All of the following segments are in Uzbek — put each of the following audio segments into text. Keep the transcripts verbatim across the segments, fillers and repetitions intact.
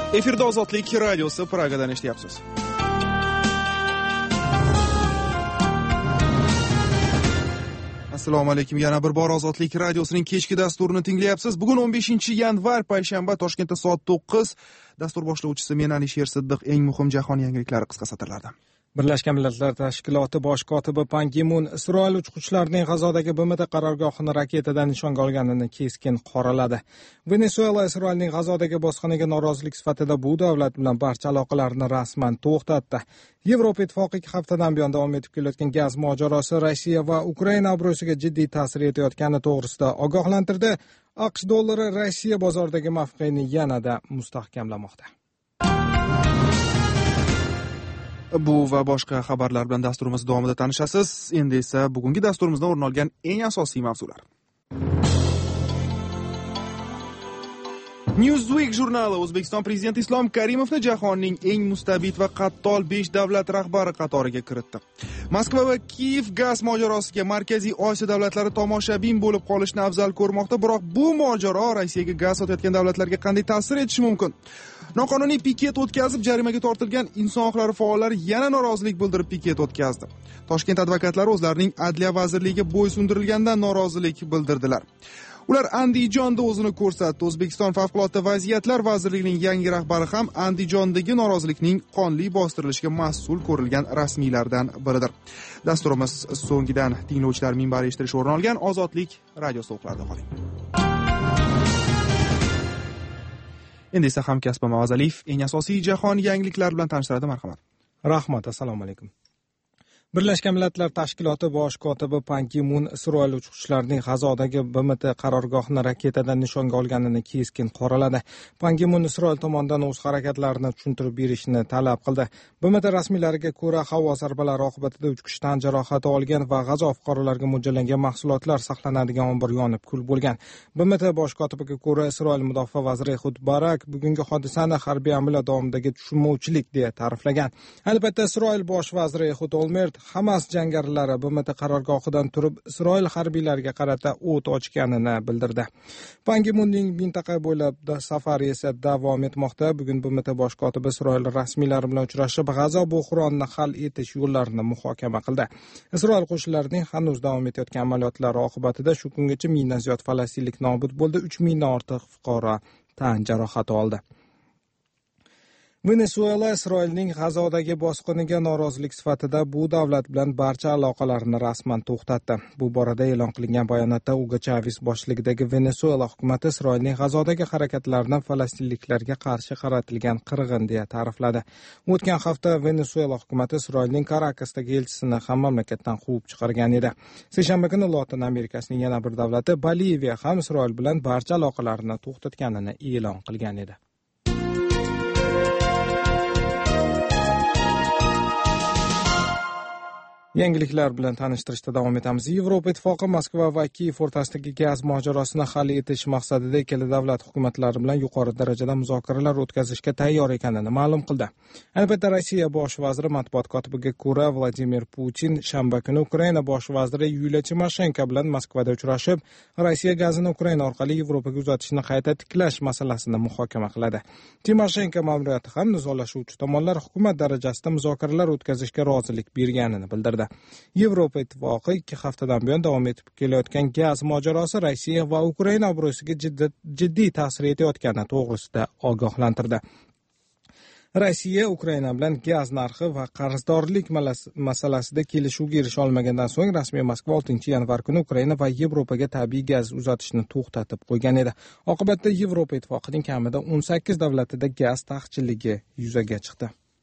Efirda Ozodlik radiosi Pragadan eshityapsiz. Assalomu alaykum. Yana bir bor Ozodlik radiosining kechki dasturini tinglayapsiz. Bugun o'n beshinchi yanvar payshanba, Toshkentda soat to'qqiz. Dastur boshlovchisi men Alisher Siddiq. Eng muhim jahon yangiliklari qisqa satrlarda. Birlashgan Millatlar Tashkiloti bosh kotibi Pan Gi Mun Isroil uchquvchilarining G'azodagi B M T qarorgohini raketadan nishonga olganini keskin qoraladi. Venesuela Isroilning G'azodagi bosqiniga norozilik sifatida bu davlat bilan barcha aloqalarni rasman to'xtatdi. Yevropa Ittifoqi ikki haftadan buyon davom etib kelayotgan gaz mojarosi Rossiya va Ukraina obro'siga jiddiy ta'sir etayotgani to'g'risida ogohlantirdi. AQSh dollari Rossiya bozoridagi mavqeini yanada mustahkamlamoqda. Bu va boshqa xabarlar bilan dasturimiz davomida tanishasiz. Endi esa bugungi dasturimizda o'rin olgan eng asosiy mavzular. Newsweek jurnali O'zbekiston prezidenti Islom Karimovni jahonning eng mustabid va qattol besh davlat rahbari qatoriga kiritdi. Moskva va Kiyev gaz mojarosiga Markaziy Osiyo davlatlari tomoshabin bo'lib qolishni afzal ko'rmoqda, biroq bu mojaro Rossiyaga gaz sotayotgan davlatlarga qanday ta'sir etishi mumkin? Noqonuniy piket o'tkazib jarimaga tortilgan inson huquqlari faollari yana norozilik bildirib piket o'tkazdi. Toshkent advokatlari o'zlarining Adliya vazirligiga bo'ysundirilganidan norozilik bildirdilar. Ular Andijonda o'zini ko'rsatdi. O'zbekiston Favqulodda vaziyatlar vazirligining yangi rahbari ham Andijondagi norozilikning qonli bostirilishiga mas'ul ko'rilgan rasmiylardan biridir. Dasturimiz so'ngidan tinglovchilar minbari eshittirish o'rin olgan Ozodlik radiosi o'qlarida qoling. Endi esa hamkasbim Avazaliyev eng asosiy jahon yangiliklari bilan tanishtiradi. Marhamat. Rahmat, assalomu alaykum. Birlashgan Millatlar Tashkiloti bosh kotibi Pan Gi Mun Isroil uchquvchilarining G'azodagi B M T qarorgohini raketadan nishonga olganini keskin qoraladi. Pan Gi Mun Isroil tomonidan o'z harakatlarini tushuntirib berishni talab qildi. B M T rasmiylariga ko'ra, havo zarbalari oqibatida uch kishi tan jarohati olgan va G'azo fuqarolariga mo'ljallangan mahsulotlar saqlanadigan ombor yonib kul bo'lgan. B M T bosh kotibiga ko'ra, Isroil mudofaa vaziri Ehud Barak bugungi hodisani harbiy amaliyot davomidagi tushunmovchilik deya ta'riflagan. Albatta, Isroil bosh vaziri Ehud Olmert Hamas jangarilari B M T qarorgohidan turib Isroil harbiylariga qarata o't ochganini bildirdi. Pan Gi Munning mintaqa bo'ylab safari esa davom etmoqda. Bugun B M T bosh kotibi Isroil rasmiylari bilan uchrashib, G'azo bo'hronini hal etish yo'llarini muhokama qildi. Isroil qo'shinlarining hanuz davom etayotgan amaliyotlari oqibatida shu kungacha mingdan ziyod falastinlik nobud bo'ldi, uch mingdan ortiq fuqaro tan jarohati oldi. Venesuela Isroilning G'azodagi bosqiniga norozilik sifatida bu davlat bilan barcha aloqalarini rasman to'xtatdi. Bu borada e'lon qilingan bayonotda Hugo Chavez boshchiligidagi Venesuela hukumati Isroilning G'azodagi harakatlarini falastinliklarga qarshi qaratilgan qirg'in deya ta'rifladi. O'tgan hafta Venesuela hukumati Isroilning Karakasdagi elchisini ham mamlakatdan quvib chiqargan edi. Seshanba kuni Lotin Amerikasining yana bir davlati Boliviya ham Isroil bilan barcha aloqalarini to'xtatganini e'lon qilgan edi. Yangiliklar bilan tanishtirishda davom etamiz. Yevropa Ittifoqi Moskva va Kiyev o'rtasidagi gaz mojarosini hal etish maqsadida ikkala davlat hukumatlari bilan yuqori darajada muzokaralar o'tkazishga tayyor ekanini ma'lum qildi. Albatta, Rossiya bosh vaziri matbuot kotibiga ko'ra, Vladimir Putin shanba kuni Ukraina bosh vaziri Yuliya Timoshenko bilan Moskvada uchrashib, Rossiya gazini Ukraina orqali Yevropaga uzatishni qayta tiklash masalasini muhokama qiladi. Timoshenko ma'muriyati ham nizolashuvchi tomonlar hukumat darajasida muzokaralar o'tkazishga rozilik berganini bildirdi. Yevropa Ittifoqi ikki haftadan buyon davom etib kelayotgan gaz mojarosi Rossiya va Ukraina obro'siga jiddiy ta'sir etayotgani to'g'risida ogohlantirdi. Rossiya Ukraina bilan gaz narxi va qarzdorlik masalasida kelishuvga erisha olmagandan so'ng rasmiy Moskva oltinchi yanvar kuni Ukraina va Yevropaga tabiiy gaz uzatishni to'xtatib qo'ygan edi. Oqibatda Yevropa Ittifoqining kamida o'n sakkiz davlatida gaz taqchilligi yuzaga chiqdi.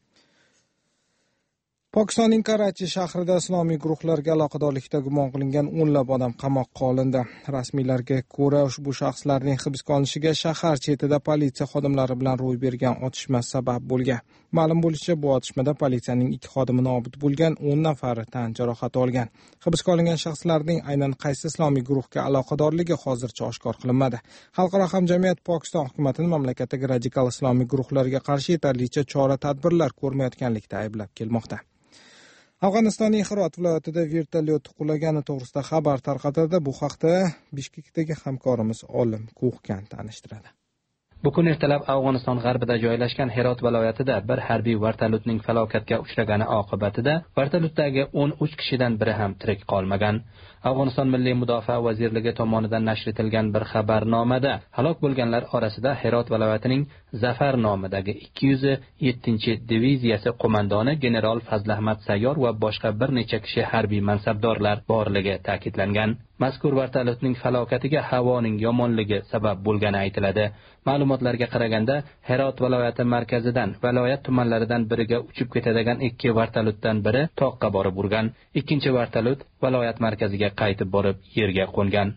Pokistonning Karachi shahrida islomiy guruhlarga aloqadorlikda gumon qilingan o'nlab odam qamoqqa olindi. Rasmiylarga ko'ra, ushbu shaxslarning hibsga olinishiga shahar chetida politsiya xodimlari bilan ro'y bergan otishma sabab bo'lgan. Ma'lum bo'lishicha, bu otishmada politsiyaning ikki xodimi nobud bo'lgan, o'n nafari tan jarohati olgan. Hibsga olingan shaxslarning aynan qaysi islomiy guruhga aloqadorligi hozircha oshkor qilinmadi. Xalqaro hamjamiyat Pokiston hukumatini mamlakatdagi radikal islomiy guruhlarga qarshi yetarlicha chora-tadbirlar ko'rmayotganlikda ayblab kelmoqda. Afg'onistonning Hirot viloyatida vertolyot qulagani to'g'risida xabar tarqatildi. Bu haqda Bishkekdagi hamkorimiz Olim Kuxkan tanishtiradi. Bugun ertalab Afg'oniston g'arbida joylashgan Herot viloyatida bir harbiy vertolyotning falokatga uchragani oqibatida vertolyotdagi o'n uch kishidan biri ham tirik qolmagan. Afg'oniston Milliy mudofaa vazirligi tomonidan nashr etilgan bir xabarnomada halok bo'lganlar orasida Herot viloyatining Zafar nomidagi ikki yuz yettinchi diviziyasi qo'mondoni general Fazlahmad Sayyor va boshqa bir necha kishi harbiy mansabdorlar borligi ta'kidlangan. Mazkur vertolyotning falokatiga havoning yomonligi sabab bo'lgani aytiladi. Ma'lumotlarga qaraganda, Herot viloyati markazidan viloyat tumanlaridan biriga uchib ketadigan ikki vertolyotdan biri toqqa borib urgan. Ikkinchi vertolyot viloyat markaziga qaytib borib yerga qo'ngan.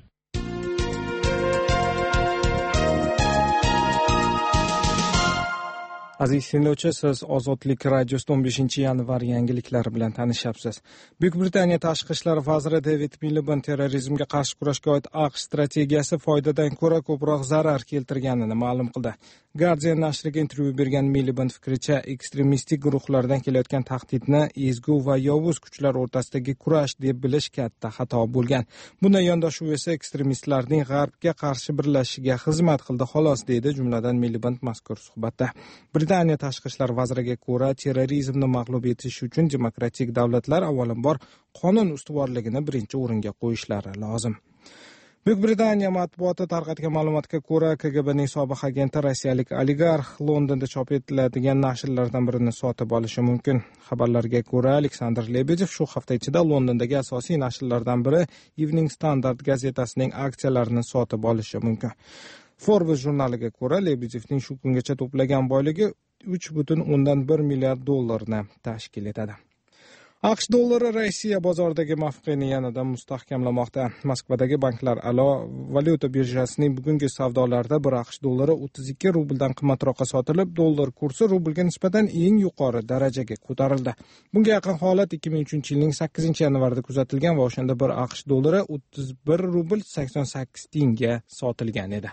Aziz tinglovchi, siz Ozodlik radiosi o'n beshinchi yanvar yangiliklari bilan tanishyapsiz. Buyuk Britaniya tashqi ishlar vaziri David Miliband terrorizmga qarshi kurashga oid AQSh strategiyasi foydadan ko'ra ko'proq zarar keltirganini ma'lum qildi. Guardian nashriga intervyu bergan Miliband fikricha, ekstremistik guruhlardan kelayotgan tahdidni ezgu va yovuz kuchlar o'rtasidagi kurash deb bilish katta xato bo'lgan. Bunday yondashuv esa ekstremistlarning g'arbga qarshi birlashishiga xizmat qildi xolos, deydi jumladan Miliband mazkur suhbatda. Britaniya tashqi ishlar vaziriga ko'ra, terrorizmni mag'lub etish uchun demokratik davlatlar avvalambor qonun ustuvorligini birinchi o'ringa qo'yishlari lozim. Buyuk Britaniya matbuoti tarqatgan ma'lumotga ko'ra, K G Bning sobiq agenti rossiyalik oligarx Londonda chop etiladigan nashrlardan birini sotib olishi mumkin. Xabarlarga ko'ra, Aleksandr Lebedev shu hafta ichida Londondagi asosiy nashrlardan biri Evening Standard gazetasining aksiyalarini sotib olishi mumkin. Forbes jurnaliga ko'ra, Lebedevning shu kungacha to'plagan boyligi uch butun o'ndan bir milliard dollarni tashkil etadi. AQSh dollari Rossiya bozoridagi mavqeini yanada mustahkamlamoqda. Moskvadagi banklar alo valyuta birjasining bugungi savdolarida bir AQSh dollari o'ttiz ikki rubldan qimmatroqqa sotilib, dollar kursi rublga nisbatan eng yuqori darajaga ko'tarildi. Bunga yaqin holat ikki ming uchinchi yilning sakkizinchi yanvarida kuzatilgan va o'shanda bir AQSh dollari o'ttiz bir rubl sakson sakkiz tiyinga sotilgan edi.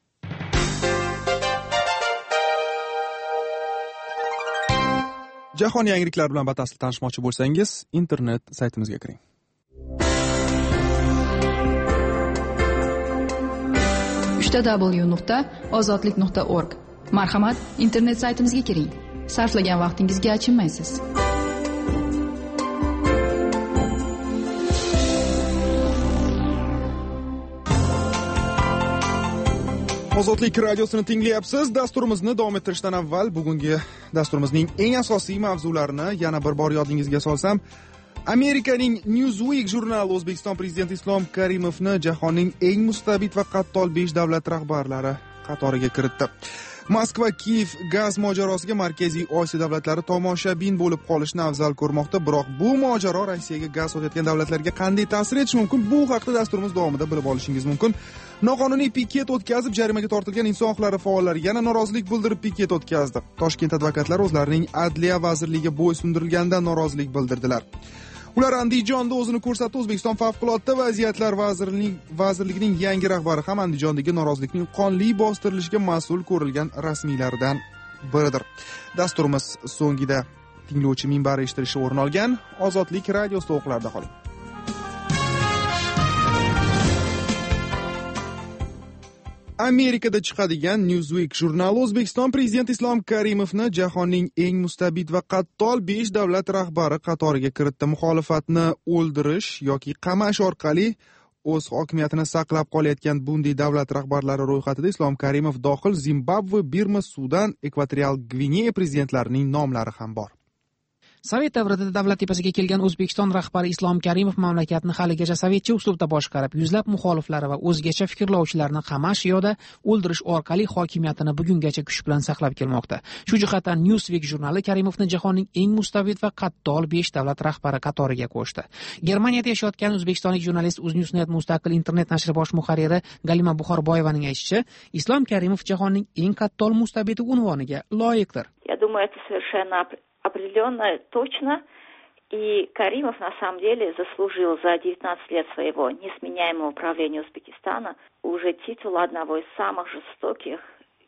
Jahon yangiliklari bilan batafsil tanishmoqchi bo'lsangiz, internet saytimizga kiring. uch w nuqta ozodlik nuqta org. Marhamat, internet saytimizga kiring. Sarflagan vaqtingizga achinmaysiz. Ozodlik radiosini tinglayapsiz. Dasturimizni davom ettirishdan avval bugungi dasturimizning eng asosiy mavzularini yana bir bor yodingizga solsam, Amerikaning Newsweek jurnali O'zbekiston prezidenti Islom Karimovni jahonning eng mustabid va qattol besh davlat rahbarlari qatoriga kiritdi. Moskva Kiyev gaz mojarosiga Markaziy Osiyo davlatlari tomoshabin bo'lib qolishni afzal ko'rmoqda, biroq bu mojaro Rossiyaga gaz sotayotgan davlatlarga qanday ta'sir etishi mumkin? Bu haqda dasturimiz davomida bilib olishingiz mumkin. Noqonuniy piket o'tkazib jarimaga tortilgan inson huquqlari faollari yana norozilik bildirib piket o'tkazdi. Toshkent advokatlari o'zlarining Adliya vazirligiga bo'ysundirilganidan norozilik bildirdilar. Ular Andijonda o'zini ko'rsatdi. O'zbekiston favqulodda vaziyatlar vazirligining vazirligining yangi rahbari ham Andijondagi norozilikning qonli bostirilishiga mas'ul ko'rilgan rasmiylardan biridir. Dasturimiz so'ngida tinglovchi minbari eshitilishi o'rin olgan Ozodlik radiosi to'qlarida qoling. Amerikada chiqadigan Newsweek jurnali O'zbekiston prezidenti Islom Karimovni jahonning eng mustabid va qattol besh davlat rahbari qatoriga kiritdi. Muxolifatni o'ldirish yoki qamash orqali o'z hokimiyatini saqlab qolayotgan bunday davlat rahbarlari ro'yxatida Islom Karimov dohil Zimbabve, Birma, Sudan, Ekvatorial Gvineya prezidentlarining nomlari ham bor. Sovet davrida davlat tepasiga kelgan O'zbekiston rahbari Islom Karimov mamlakatni haligacha sovetcha uslubda boshqarib, yuzlab muxoliflari va o'zgacha fikrlovchilarni qamash yoda o'ldirish orqali hokimiyatini bugungacha kuch bilan saqlab kelmoqda. Shu jihatdan Newsweek jurnali Karimovni jahonning eng mustabid va qattol besh davlat rahbari qatoriga qo'shdi. Germaniyada yashayotgan o'zbekistonlik jurnalist UzNewsNet mustaqil internet nashri bosh muharriri Galima Buxorboyevaning aytishicha, Islom Karimov jahonning eng qattol mustabidi unvoniga loyiqdir. Я думаю, это совершенно определенно точно, и Каримов на самом деле заслужил за девятнадцать лет своего несменяемого правления Узбекистана уже титул одного из самых жестоких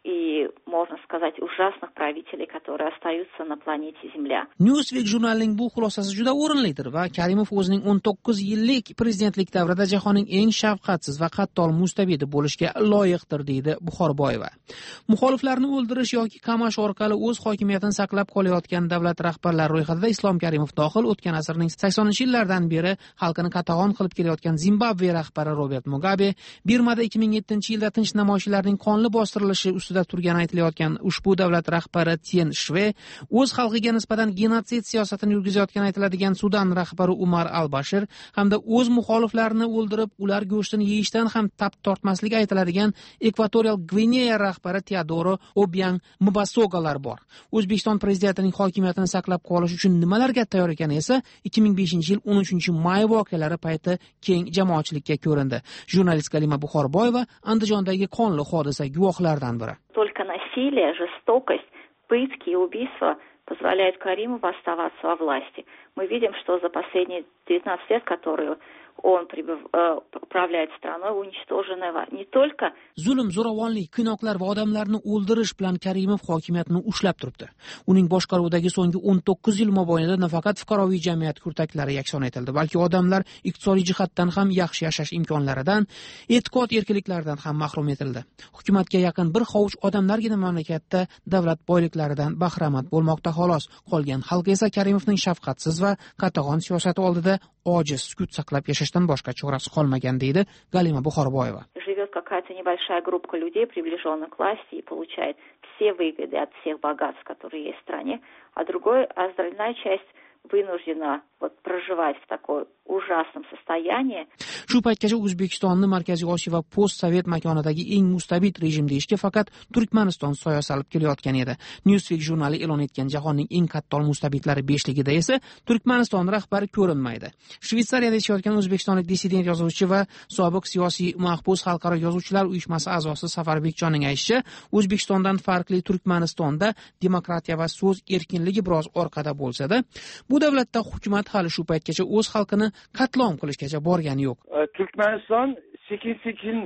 и, можно сказать, ужасных правителей, которые остаются на планете Земля. Newsweek jurnalining bu xulosasi juda o'rinlidir va Karimov o'zining o'n to'qqiz yillik prezidentlik davrida jahonning eng shafqatsiz va qattol mustabidi bo'lishga loyiqdir, deydi Buxorboyeva. Muxoliflarni o'ldirish yoki qamash orqali o'z hokimiyatini saqlab qolayotgan davlat rahbarlari ro'yxatida Islom Karimov dohil. O'tgan asrning saksoninchi yillardan beri xalqini qatag'on qilib kelayotgan Zimbabve rahbari Robert Mugabe, Birmada ikki ming yettinchi yilda tinch namoyishlarning qonli bostirilishi ustida turgani aytilayotgan ushbu davlat rahbari Tien Shve, o'z xalqiga nisbatan genotsid siyosatini yurgizayotgani aytiladigan Sudan rahbari Umar al-Bashir hamda o'z muxoliflarini o'ldirib, ular go'shtini yeyishdan ham tap tortmasligi aytiladigan Ekvatorial Gvineya rahbari Teodoro Obiang Mbasogalar bor. O'zbekiston prezidentining hokimiyatini saqlab qolish uchun nimalarga tayyor ekani esa ikki ming beshinchi yil o'n uchinchi may voqealari payti keng jamoatchilikka ko'rindi. Jurnalist Galima Buxorboyeva Andijondagi qonli hodisa guvohlaridan biri. Только насилие, жестокость, пытки и убийства позволяют Каримову оставаться во власти. Мы видим, что за последние девятнадцать лет, которые он прибыв, э, управляет страной, уничтожена не только zulm, zo'ravonlik, qiynoqlar va odamlarni o'ldirish bilan Karimov hokimiyatini ushlab turibdi. Uning boshqaruvidagi so'nggi o'n to'qqiz yil mobaynida nafaqat fuqaroviy jamiyat kurtaklari yakson etildi, balki odamlar iqtisodiy jihatdan ham yaxshi yashash imkonlaridan, e'tiqod erkinliklaridan ham mahrum etildi. Hukumatga yaqin bir hovuch odamlargina mamlakatda davlat boyliklaridan bahramand bo'lmoqda xolos. Qolgan xalq esa Karimovning shafqatsiz va qatag'on siyosati oldida ojiz sukut saqlab yashashdan boshqa chorasi qolmagan, deydi Galima Buxorboyeva. Живет какая-то небольшая группа людей, приближенных к власти, и получает все выгоды от всех богатств, которые есть в стране, а другой, а остальная часть вынуждена вот проживать в такой ужасном состоянии. Shu paytgacha O'zbekistonni Markaziy Osiyo va post-sovet makonidagi eng mustabid rejim deyishga faqat Turkmaniston soya solib kelayotgan edi. Newsweek jurnali e'lon etgan jahonning eng qattol mustabidlari beshligida esa Turkmaniston rahbari ko'rinmaydi. Shveysariyada yashayotgan o'zbekistonlik dissident yozuvchi va sobiq siyosiy mahbus Xalqaro yozuvchilar uyushmasi a'zosi Safar Bekjonning aytishicha, O'zbekistondan farqli Turkmanistonda demokratiya va so'z erkinligi biroz orqada bo'lsa-da, bu davlatda hukumat hali shu paytgacha o'z xalqini qatlom qilishgacha borgani yo'q. Turkmaniston sekin-sekin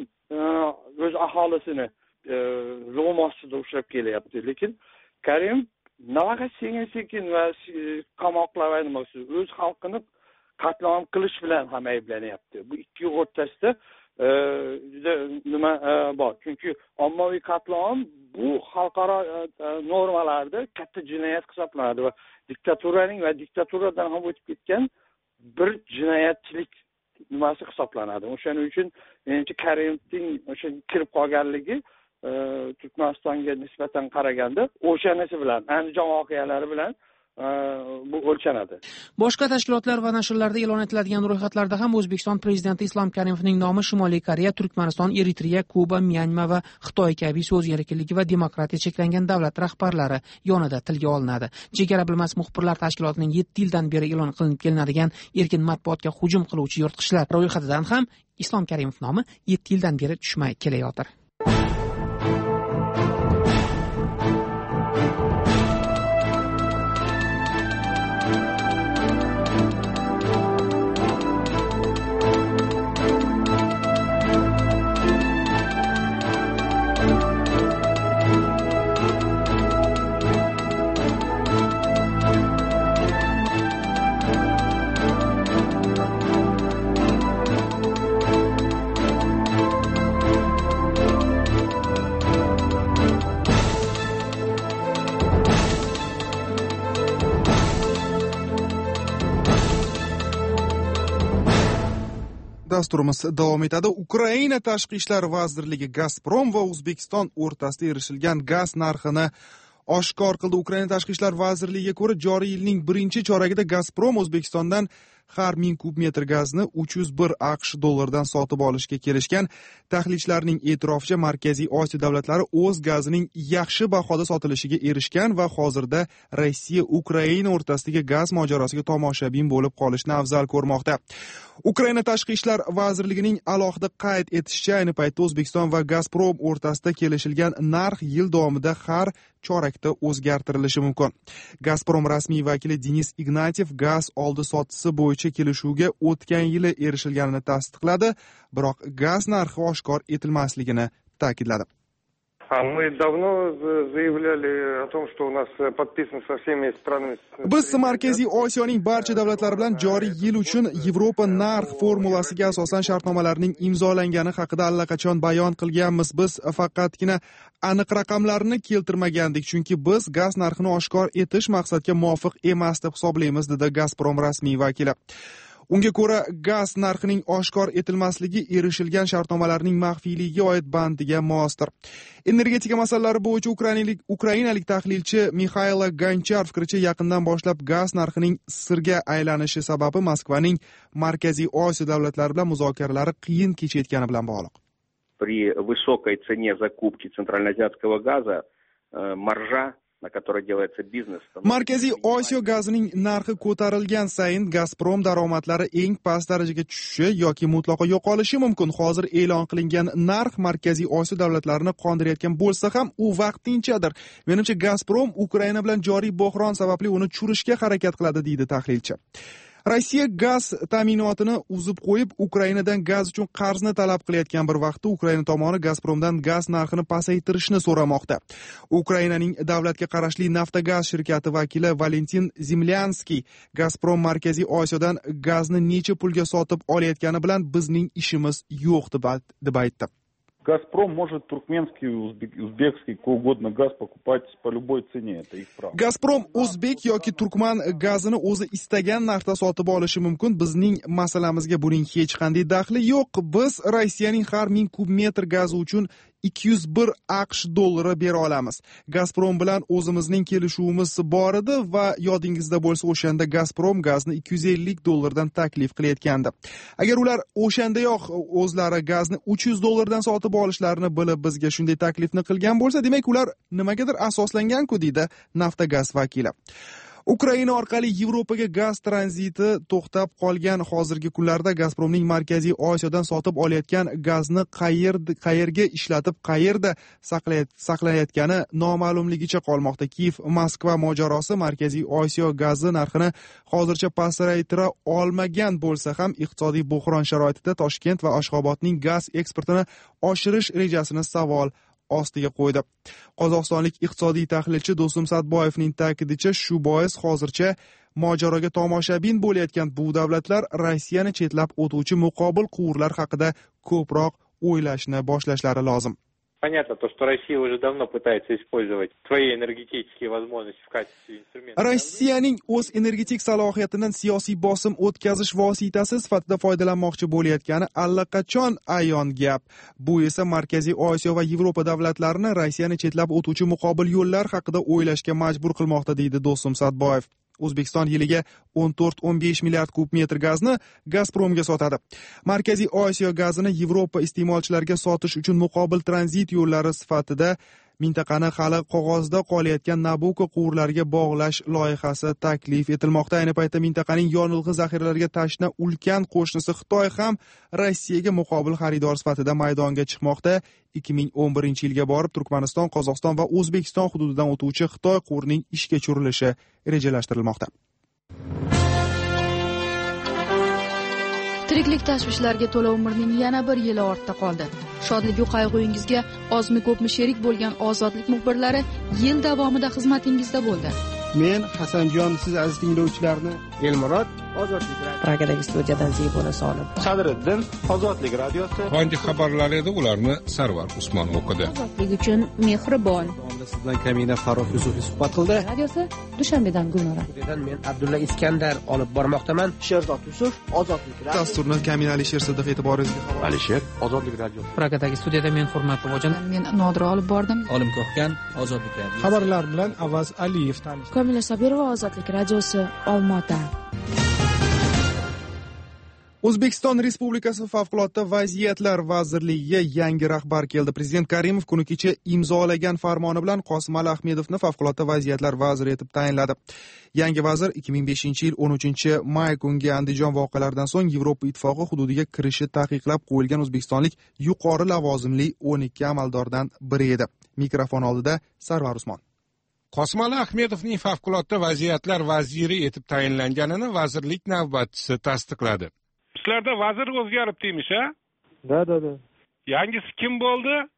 o'z aholisini Rom ostida ushlab kelyapti, lekin Karim nafaqat sekin-sekin va qamoqlar va o'z xalqini qatlom qilish bilan ham ayblanyapti. Bu ikki o'rtasida juda nima bor? Chunki ommaviy qatlom bu xalqaro normalarida katta jinoyat hisoblanadi va diktaturaning va diktaturadan ham o'tib ketgan bir jinoyatchilik nimasi hisoblanadi. O'shaning uchun menimcha Karimovning o'sha kirib qolganligi Turkmanistonga nisbatan qaraganda o'shanisi bilan, Andijon voqealari bilan bu o'lchanadi. Boshqa tashkilotlar va nashrlarda e'lon etiladigan ro'yxatlarda ham O'zbekiston prezidenti Islom Karimovning nomi Shimoliy Koreya, Turkmaniston, Eritreya, Kuba, Myanma va Xitoy kabi so'z erkinligi va demokratiya cheklangan davlat rahbarlari yonida tilga olinadi. Chegara bilmas muxbirlar tashkilotining yetti yildan beri e'lon qilinib kelinadigan erkin matbuotga hujum qiluvchi yirtqichlar ro'yxatidan ham Islom Karimov nomi yetti yildan beri tushmay kelayotir. Dasturimiz davom etadi. Ukraina tashqi ishlar vazirligi Gazprom va O'zbekiston o'rtasida erishilgan gaz narxini oshkor qildi. Ukraina tashqi ishlar vazirligiga ko'ra, joriy yilning birinchi choragida Gazprom O'zbekistondan har ming kub metr gazni uch yuz bir aqsh dollaridan sotib olishga kelishgan. Tahlilchilarning e'tiroficha, Markaziy Osiyo davlatlari o'z gazining yaxshi bahoda sotilishiga erishgan va hozirda Rossiya Ukraina o'rtasidagi gaz mojarosiga tomoshabin bo'lib qolishni afzal ko'rmoqda. Ukraina tashqi ishlar vazirligining alohida qayd etishicha, ayni paytda O'zbekiston va Gazprom o'rtasida kelishilgan narx yil davomida har chorakda o'zgartirilishi mumkin. Gazprom rasmiy vakili Denis Ignatiev gaz oldi-sotisi bo'yicha kelishuvga o'tgan yili erishilganini tasdiqladi, biroq gaz narxi oshkor etilmasligini ta'kidladi. Мы давно заявляли о том, что у нас подписан со всеми странами. Biz Markaziy Osiyoning barcha davlatlari bilan joriy yil uchun Yevropa narx formulasiga asosan shartnomalarning imzolangani haqida allaqachon bayon qilganmiz. Biz faqatgina aniq raqamlarni keltirmagandik, chunki biz gaz narxini oshkor etish maqsadga muvofiq emas deb hisoblaymiz, dedi Gazprom rasmiy vakili. Unga ko'ra, gaz narxining oshkor etilmasligi erishilgan shartnomalarning maxfiyligiga oid bandiga mosdir. Energetika masalalari bo'yicha ukrainalik ukrainalik tahlilchi Mixailo Ganchar fikricha, yaqindan boshlab gaz narxining sirga aylanishi sababi Moskvaning Markaziy Osiyo davlatlari bilan muzokaralari qiyin kechayotgani bilan bog'liq. При высокой цене закупки центральноазиатского газа маржа, на которой делается бизнес. Markaziy Osiyo gazining narxi ko'tarilgan sayin Gazprom daromadlari eng past darajaga tushishi yoki mutlaqo yo'qolishi mumkin. Hozir e'lon qilingan narx Markaziy Osiyo davlatlarini qondirayotgan bo'lsa ham, u vaqtinchadir. Menimcha, Gazprom Ukraina bilan joriy bo'hron sababli uni tushirishga harakat qiladi, deydi tahlilchi. Rossiya gaz ta'minotini uzib qo'yib, Ukrainadan gaz uchun qarzni talab qilayotgan bir vaqtda Ukraina tomoni Gazpromdan gaz narxini pasaytirishni so'ramoqda. Ukrainaning davlatga qarashli Naftogaz shirkati vakili Valentin Zemlyanskiy Gazprom Markaziy Osiyodan gazni necha pulga sotib olayotgani bilan bizning ishimiz yo'q deb aytdi. Газпром может туркменский, узбекский, какой угодно газ покупать по любой цене, это их право. Gazprom o'zbek yoki turkman gazini o'zi istagan narxda sotib olishi mumkin. Bizning masalamizga buning hech qanday daxli yo'q. Biz Rossiyaning har ming kub metr gazi uchun ikki yuz bir aqsh dollari bera olamiz. Gazprom bilan o'zimizning kelishuvimiz bor edi va yodingizda bo'lsa, o'shanda Gazprom gazni ikki yuz ellik dollardan taklif qilayotgandi. Agar ular o'shandayoq o'zlari gazni uch yuz dollardan sotib olishlarini bilib bizga shunday taklifni qilgan bo'lsa, demak ular nimagadir asoslangan-ku, deydi Naftogaz vakili. Ukraina orqali Yevropaga gaz tranziti to'xtab qolgan hozirgi kunlarda Gazpromning Markaziy Osiyodan sotib olayotgan gazni qayerda, qayerga ishlatib, qayerda saqlayotgani noma'lumligicha qolmoqda. Kiyev Moskva mojarosi Markaziy Osiyo gazi narxini hozircha pasaytira olmagan bo'lsa ham, iqtisodiy bo'hron sharoitida Toshkent va Ashxobodning gaz eksportini oshirish rejasini savol ostiga qo'ydi. Qozog'istonlik iqtisodiy tahlilchi Do'stum Satboyevning ta'kidicha, shu bois hozircha mojaroga tomoshabin bo'layotgan bu davlatlar Rossiyani chetlab o'tuvchi muqobil quvurlar haqida ko'proq o'ylashni boshlashlari lozim. Понятно, то, что Россия уже давно пытается использовать свои энергетические возможности в качестве инструмента. Rossiyaning o'z energetik salohiyatidan siyosiy bosim o'tkazish vositasi sifatida foydalanmoqchi bo'layotgani allaqachon ayon gap. Bu esa Markaziy Osiyo va Yevropa davlatlarini Rossiyani chetlab o'tuvchi muqobil yo'llar haqida o'ylashga majbur qilmoqda, deydi Do'stum Satboyev. O'zbekiston yiliga o'n to'rt o'n besh milliard kub metr gazni Gazpromga sotadi. Markaziy Osiyo gazini Yevropa iste'molchilariga sotish uchun muqobil tranzit yo'llari sifatida mintaqani hali qog'ozda qolayotgan Nabucco quvurlariga bog'lash loyihasi taklif etilmoqda. Ayni paytda mintaqaning yonilg'i zaxiralariga tashna ulkan qo'shnisi Xitoy ham Rossiyaga muqobil xaridor sifatida maydonga chiqmoqda. ikki ming o'n birinchi yilga borib Turkmaniston, Qozog'iston va O'zbekiston hududidan o'tuvchi Xitoy quvurining ishga tushirilishi rejalashtirilmoqda. Tiriklik tashvishlariga to'la umrning yana bir yili ortda qoldi. Shodlik-u qayg'ungizga ozmi ko'pmi sherik bo'lgan Ozodlik muxbirlari yil davomida xizmatingizda bo'ldi. Men Hasanjon, siz aziz tinglovchilarni Elmurod, Ozodlik radiosi. Pragadagi studiyadan Zebona Solim. Sadriddin, Ozodlik radiosi. Qancha xabarlar edi, ularni Sarvar Usmon o'qidi. Ozodlik uchun mehribon. Sizdan Kamina Farruh Yusufiy suhbat qildi. Radiosi Dushanbedan Gulnora. Studiyadan men Abdulla Iskandar olib bormoqdaman. Sherzod Yusuf, Ozodlik radiosi. Dasturni Kamina Alisher Siddiq e'tiboringizga havola. Alisher, Ozodlik radiosi. Pragadagi studiyada men hurmatli hojon, Men Nodira olib bordim. Olim Ko'hgan, Ozodlik radiosi. Xabarlar bilan Avaz Aliyev tanishdi. Komila Sobirova, Ozodlik radiosi, Olmaota. O'zbekiston Respublikasi Favqulodda vaziyatlar vazirligiga yangi rahbar keldi. Prezident Karimov kuni kecha imzolagan farmoni bilan Qosimali Ahmedovni Favqulodda vaziyatlar vaziri etib tayinladi. Yangi vazir ikki ming beshinchi yil o'n uchinchi may kungi Andijon voqealaridan so'ng Yevropa ittifoqi hududiga kirishi taqiqlab qo'yilgan o'zbekistonlik yuqori lavozimli o'n ikki amaldordan biri edi. Mikrofon oldida Sarvar Usmon. Qosimali Ahmedovning Favqulodda vaziyatlar vaziri etib tayinlanganini vazirlik navbatchisi tasdiqladi. Sizlarda vazir o'zgaribdimish, ha? Da, da, da. Yangisi kim bo'ldi?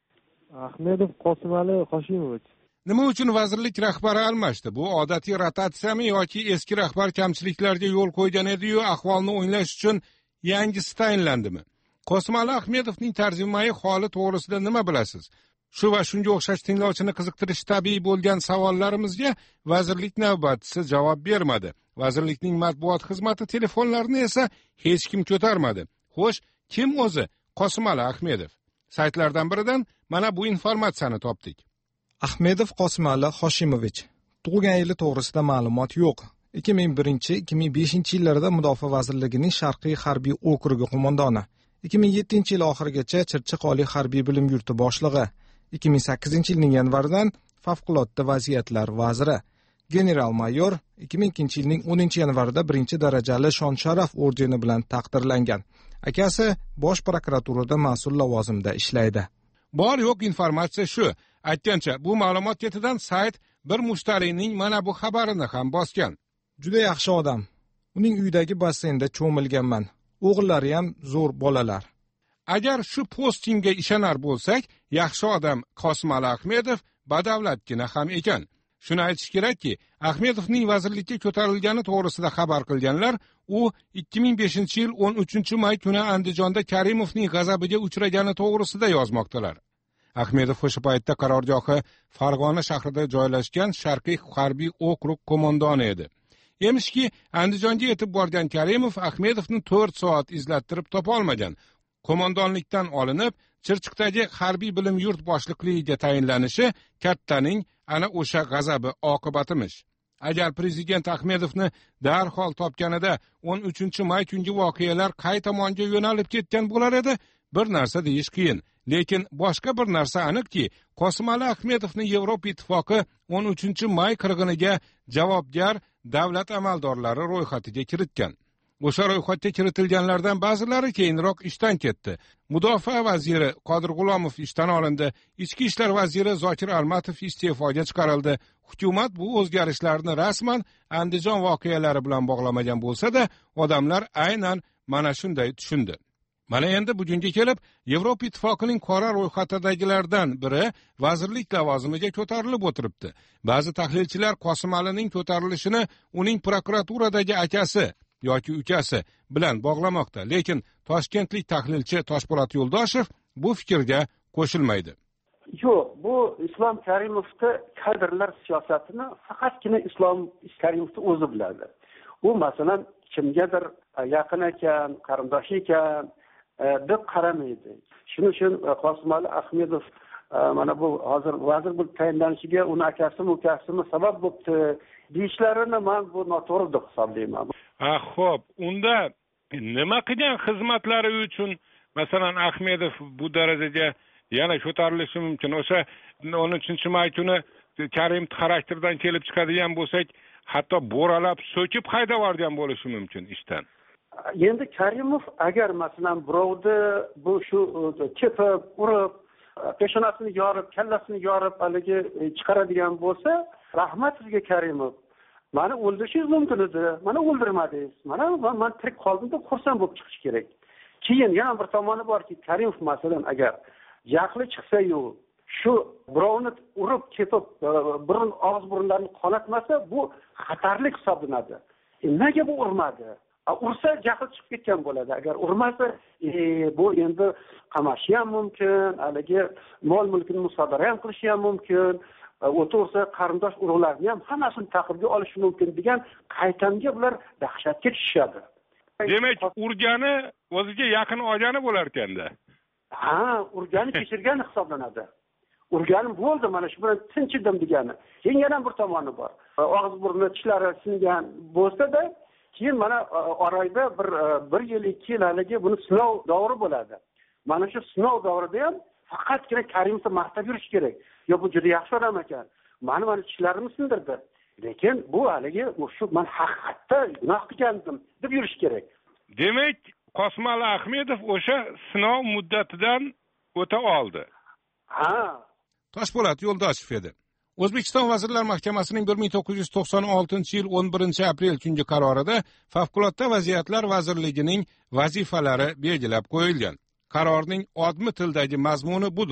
Ahmedov Qosimali Hoshimovich. Nima uchun vazirlik rahbari almashdi? Bu odatiy rotatsiyami yoki eski rahbar kamchiliklarga yo'l qo'ygan edi-yu ahvolni o'nglash uchun yangisi tayinlandimi? Qosimali Ahmedovning tarjimai holi to'g'risida nima bilasiz? Shu va shunga o'xshash tinglovchini qiziqtirishi tabiiy bo'lgan savollarimizga vazirlik navbatchisi javob bermadi. Vazirlikning matbuot xizmati telefonlarini esa hech kim ko'tarmadi. Xo'sh, kim o'zi Qosimali Ahmedov? Saytlardan biridan mana bu informatsiyani topdik. Ahmedov Qosimali Hoshimovich. Tug'ilgan yili to'g'risida ma'lumot yo'q. ikki ming birinchi ikki ming beshinchi yillarda Mudofaa vazirligining Sharqiy harbiy okrugi qo'mondoni. ikki ming yettinchi yil oxirigacha Chirchiq oliy harbiy bilim yurti boshlig'i. ikki ming sakkizinchi yilning yanvaridan favqulodda vaziyatlar vaziri. General-mayor ikki ming ikkinchi yilning o'ninchi yanvarida birinchi darajali shon-sharaf ordeni bilan taqdirlangan. Akasi bosh prokuraturada mas'ul lavozimda ishlaydi. Bor yo'q informatsiya shu. Aytgancha, bu ma'lumot ketidan sayt bir mushtarining mana bu xabarini ham bosgan. Juda yaxshi odam. Uning uyidagi basseynda cho'milganman. O'g'illari ham zo'r bolalar. Agar shu postingga ishonar bo'lsak, yaxshi odam Qosimali Ahmedov badavlatgina ham ekan. Shuni aytish kerakki, Ahmedovning vazirlikka ko'tarilgani to'g'risida xabar qilganlar, u ikki ming beshinchi yil o'n uchinchi may kuni Andijonda Karimovning g'azabiga uchragani to'g'risida yozmoqdalar. Ahmedov o'sha paytda qarorgohi Farg'ona shahrida joylashgan Sharqiy harbiy okrug qo'mondoni edi. Emishki, Andijonga yetib borgan Karimov Ahmedovni to'rt soat izlattirib topa olmagan. Qo'mondonlikdan olinib, Chirchiqdagi harbiy bilim yurt boshliqligiga tayinlanishi kattaning ana o'sha g'azabi oqibatimiş. Agar prezident Ahmedovni darhol topganida o'n uchinchi may kungi voqealar qay tomonga yo'nalib ketgan bo'lar edi, bir narsa deyish qiyin. Lekin boshqa bir narsa aniqki, Qosimali Ahmedovni Yevropa ittifoqi o'n uchinchi may qirg'iniga javobgar davlat amaldorlari ro'yxatiga kiritgan. O'sha ro'yxatga kiritilganlardan ba'zilari keyinroq ishdan ketdi. Mudofaa vaziri Qodir G'ulomov ishdan olindi, ichki ishlar vaziri Zokir Almatov iste'foga chiqarildi. Hukumat bu o'zgarishlarni rasman Andijon voqealari bilan bog'lamagan bo'lsa-da, odamlar aynan mana shunday tushundi. Mana endi bugunga kelib, Yevropa ittifoqining qora ro'yxatidagilardan biri vazirlik lavozimiga ko'tarilib o'tiribdi. Ba'zi tahlilchilar Qosimalining ko'tarilishini uning prokuraturadagi akasi yoki ukasi bilan bog'lamoqda, lekin toshkentlik tahlilchi Toshpo'lat Yo'ldoshev bu fikrga qo'shilmaydi. Yo'q, bu Islom Karimovning kadrlar siyosatini faqatgina Islom Karimovning o'zi biladi. U masalan kimgadir yaqin ekan, qarindosh ekan deb qaramaydi. Shuning uchun Qosimali Ahmedov mana bu hozir vazir bo'lib tayinlanishiga uni akasi, ukasimi sabab bo'libdi deyishlarini men bu noto'g'ri deb hisoblayman. Ha, xo'p, unda nima qilgan xizmatlari uchun masalan Ahmedov bu darajaga yana ko'tarilishi mumkin? O'sha o'n uchinchi may kuni Karim xarakterdan kelib chiqadigan bo'lsak, hatto bo'ralab so'kib haydab yuborgan bo'lishi mumkin ishdan. Endi Karimov agar masalan birovni bu shu tepib, urib, peshonasini yorib, kallasini yorib haligi chiqaradigan bo'lsa, rahmat sizga Karimov. Mani o'ldirishingiz mumkin edi. Mana o'ldirmadingiz. Mana men tirik qoldim deb xursand bo'lib chiqish kerak. Keyin yana bir tomoni borki, Karimov masalan agar jahli chiqsa-yu, shu birovni urib ketib, burun og'iz burunlarini qonatmasa, bu xatarli hisoblanadi. Nega bu urmadi? Ursa jahli chiqib ketgan bo'ladi. Agar urmasa, e, bu endi qamashi ham mumkin, haligi mol mulkini musodara ham qilishi ham mumkin. O'tirsa qarindosh urug'larni ham hammasini ta'qibga olishi mumkin degan qaytamga ular dahshatga tushishadi. Demak, urgani o'ziga yaqin olgani bo'lar ekanda. Ha, urgani kechirgani hisoblanadi. Urganim bo'ldi, mana shu bilan tinchidim degani. Keyin yana bir tomoni bor. Og'iz burni tishlari singan bo'lsa-da, keyin mana orayda bir bir yil, ikki yil haligi buni sinov davri bo'ladi. Mana shu sinov davrida ham faqatgina Karimovni maqtab yurish kerak. Yo, bu juda yaxshi odam ekan. Mani mana tishlarimni sindirdi. Lekin bu haligi shu men haqiqatda gunoh qilgandim deb yurish kerak. Demak, Qosimali Ahmedov o'sha sinov muddatidan o'ta oldi. Ha. Toshpo'lat Yo'ldoshev edi. O'zbekiston Vazirlar Mahkamasining bir ming to'qqiz yuz to'qson oltinchi yil o'n birinchi aprel kungi qarorida Favqulodda vaziyatlar vazirligining vazifalari belgilab qo'yilgan. Qarorning odmi tildagi mazmuni budur.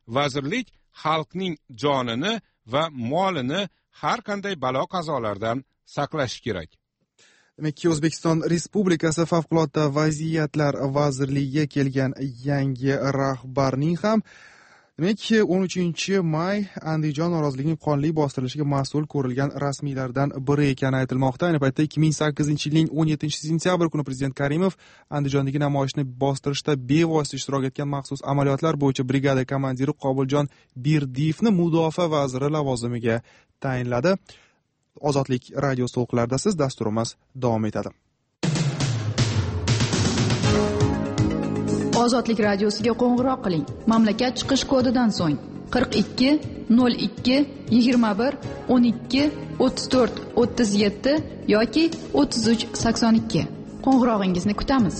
vazirlik xalqning jonini va molini har qanday balo qazolardan saqlashi kerak. Demakki, O'zbekiston Respublikasi Favqulodda vaziyatlar vazirligiga kelgan yangi rahbarning ham demak o'n uchinchi may Andijon noroziligining qonli bostirilishiga mas'ul ko'rilgan rasmiylardan biri ekani aytilmoqda. Ayni paytda ikki ming sakkizinchi yilning o'n yettinchi sentyabr kuni Prezident Karimov Andijondagi namoyishni bostirishda bevosita ishtirok etgan maxsus amaliyotlar bo'yicha brigada komandiri Qobiljon Berdiyevni mudofaa vaziri lavozimiga tayinladi. Ozodlik radio to'lqinlarida siz dasturimiz davom etadi. Ozodlik radiosiga qo'ng'iroq qiling. Mamlakat chiqish kodidan so'ng qirq ikki nol ikki yigirma bir o'n ikki o'ttiz to'rt o'ttiz yetti yoki o'ttiz uch sakson ikki. Qo'ng'irog'ingizni kutamiz.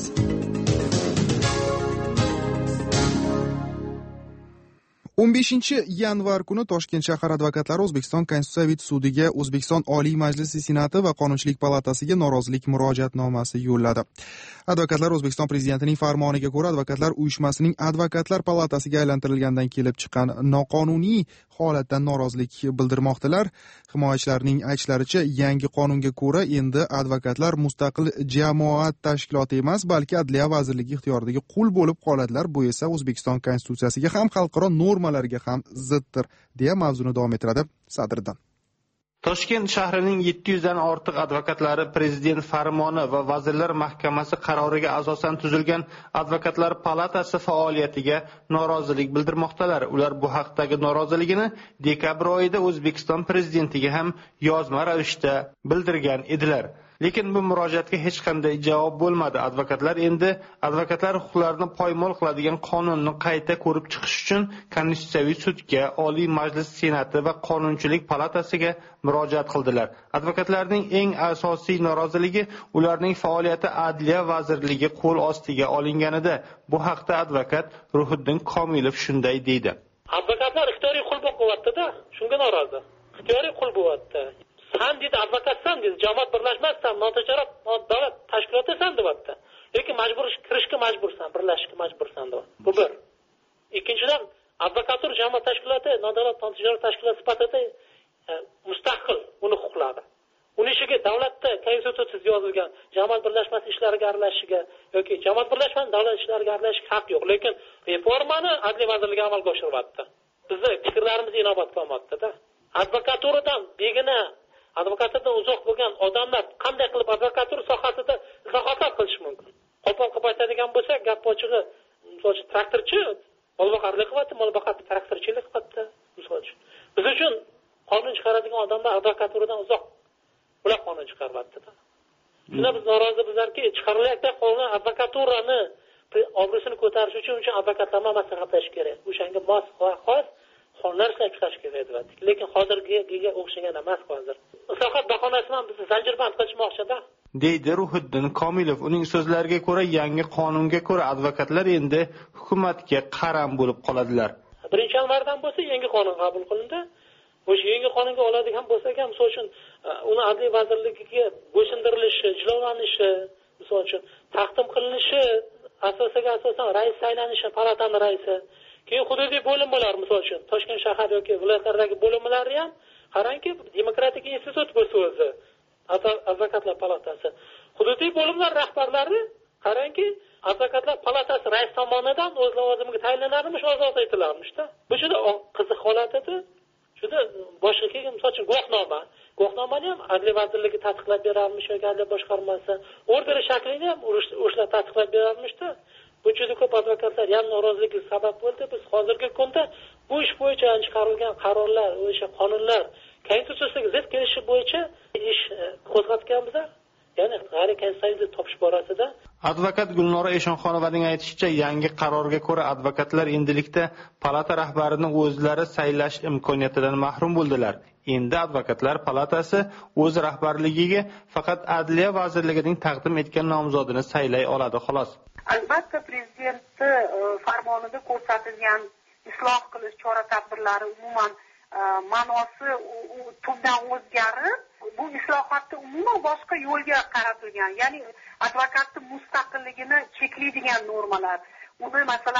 o'n beshinchi yanvar kuni Toshkent shahar advokatlari O'zbekiston Konstitutsiyaviy sudiga, O'zbekiston Oliy Majlisi Senati va Qonunchilik palatasiga norozilik murojaatnomasi yo'lladi. Advokatlar O'zbekiston Prezidentining farmoniga ko'ra Advokatlar uyushmasining Advokatlar palatasiga aylantirilgandan kelib chiqqan noqonuniy holatdan norozilik bildirmoqdalar. Himoyachilarning aytishlaricha, yangi qonunga ko'ra endi advokatlar mustaqil jamoat tashkiloti emas, balki Adliya vazirligi ixtiyoridagi qul bo'lib qoladilar. Bu esa O'zbekiston Konstitutsiyasiga ham xalqaro normalarga ham ziddir, deya mavzuni davom ettiradi Sadriddin. Toshkent shahrining yetti yuzdan ortiq advokatlari Prezident farmoni va Vazirlar Mahkamasi qaroriga asosan tuzilgan Advokatlar palatasi faoliyatiga norozilik bildirmoqdalar. Ular bu haqdagi noroziligini dekabr oyida O'zbekiston Prezidentiga ham yozma ravishda bildirgan edilar. Lekin bu murojaatga hech qanday javob bo'lmadi. Advokatlar endi advokatlar huquqlarini poymol qiladigan qonunni qayta ko'rib chiqish uchun Konstitutsiyaviy sudga, Oliy Majlis Senati va Qonunchilik palatasiga murojaat qildilar. Advokatlarning eng asosiy noroziligi ularning faoliyati Adliya vazirligi qo'l ostiga olinganida. Bu haqda advokat Ruhiddin Komilov shunday deydi. Advokatlar ixtiyoriy qul bo'lyapti-da, shunga norozi. Ixtiyoriy qul bo'lyapti. Sen dedi advokatsan dedi, jamoat birlashmassan, notijorat davlat tashkilotisan deyapti. Lekin majbur kirishga majbursan, birlashishga majbursan deyapti. Bu bir. Ikkinchidan, advokatur jamoat tashkiloti, nodavlat notijorat tashkiloti sifatida e, mustaqil uni huquqlari. Uning ishiga davlatda konstitutsiyasiz yozilgan jamoat birlashmasi ishlariga aralashishiga yoki jamoat birlashmasi davlat ishlariga aralashishiga haq yo'q. Lekin reformani Adliya vazirligi amalga oshiryapti. Bizni fikrlarimiz inobatga olmoqda-da. Advokaturadan begina advokatdan uzoq bo'lgan odamlar qanday qilib advokatura sohasida islohotlar qilish mumkin? Qo'pol qilib aytadigan bo'lsak, gap ochig'i, misol uchun traktorchi molboqarlik qilyapti, molboqar traktorchilik qilyapti, misol uchun. Biz uchun qonun chiqaradigan odamlar advokaturadan uzoq ular qonun chiqaryapti-da. Shunda biz norozi bizlarki, chiqarilayotgan qonun advokaturani obro'sini ko'tarish uchun uchun advokatlarga maslahatlash kerak. O'shanga mos va xos qonunlar ishlab chiqarish kerak deyapti. Lekin hozirgiga o'xshagan emas hozir. Islohot bahonasi bilan bizni zanjirband qilishmoqchi-da. deydi Ruhiddin Komilov. Uning so'zlariga ko'ra, yangi qonunga ko'ra advokatlar endi hukumatga qaram bo'lib qoladilar. birinchi yanvardan bo'lsa yangi qonun qabul qilindi. O'sha yangi qonunga oladigan bo'lsak ham, misol uchun uni Adliya vazirligiga bo'ysundirilishi, jilolanishi, misol uchun taqdim qilinishi asosiga asosan rais saylanishi, palatani raisi, keyin hududiy bo'limlar, misol uchun Toshkent shahar yoki viloyatlardagi bo'limlari ham qarangki, demokratik institut bo'lsa o'zi, advokatlar palatasi. Hududiy bo'limlar rahbarlari qarangki, advokatlar palatasi rais tomonidan o'z lavozimiga tayinlanarmish, ozod etilarmish-da. Bu juda qiziq holat edi. Juda boshqa kelgan, misol uchun guvohnoma. Guvohnomani ham Adliya vazirligi tasdiqlab berarmish yoki Adliya boshqarmasi. Order shaklini ham o'shalar tasdiqlab berarmish-da. Bu juda ko'p advokatlar ham noroziligi sabab bo'ldi. Biz hozirgi kunda bu ish bo'yicha chiqarilgan qarorlar, o'sha qonunlar konstitutsiyaga zid kelishi bo'yicha ish qo'zg'atganmiz. Ya'ni g'ayri konstitutsiyaviy topish borasida. Advokat Gulnora Eshonxonovaning aytishicha, yangi qarorga ko'ra advokatlar endilikda palata rahbarini o'zlari saylash imkoniyatidan mahrum bo'ldilar. Endi advokatlar palatasi o'z rahbarligiga faqat Adliya vazirligining taqdim etgan nomzodini saylay oladi, xolos. Albatta, prezidentni farmonida ko'rsatilgan isloh qilish chora-tadbirlari umuman ma'nosi tubdan o'zgarib, bu islohotni umuman boshqa yo'lga qaratilgan. Ya'ni advokatning mustaqilligini cheklaydigan normalar. Uni masalan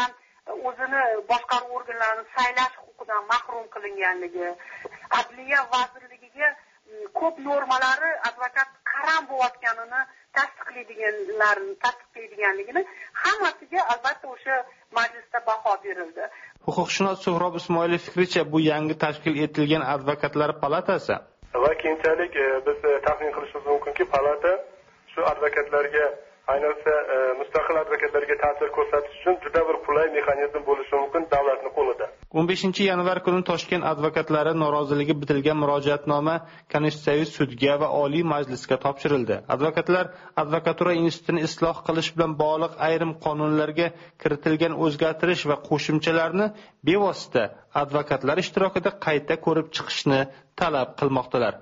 o'zini boshqaruv organlarini saylash huquqidan mahrum qilinganligi, Adliya vazirligiga ko'p normalari advokat qaram bo'layotganini tasdiqlaydiganlarni tasdiqlaydiganligini hammasiga albatta o'sha majlisda baho berildi. Huquqshunos So'hrob Ismoilov fikricha, bu yangi tashkil etilgan advokatlar palatasi va keyinchalik biz taxmin qilishimiz mumkinki, palata shu advokatlarga, ayniqsa mustaqil advokatlarga ta'sir ko'rsatish uchun juda bir qulay mexanizm bo'lishi mumkin davlatning qo'lida. o'n beshinchi yanvar kuni Toshkent advokatlari noroziligi bitilgan murojaatnoma Konstitutsiyaviy sudga va Oliy Majlisga topshirildi. Advokatlar advokatura institutini isloh qilish bilan bog'liq ayrim qonunlarga kiritilgan o'zgartirish va qo'shimchalarni bevosita advokatlar ishtirokida qayta ko'rib chiqishni talab qilmoqdalar.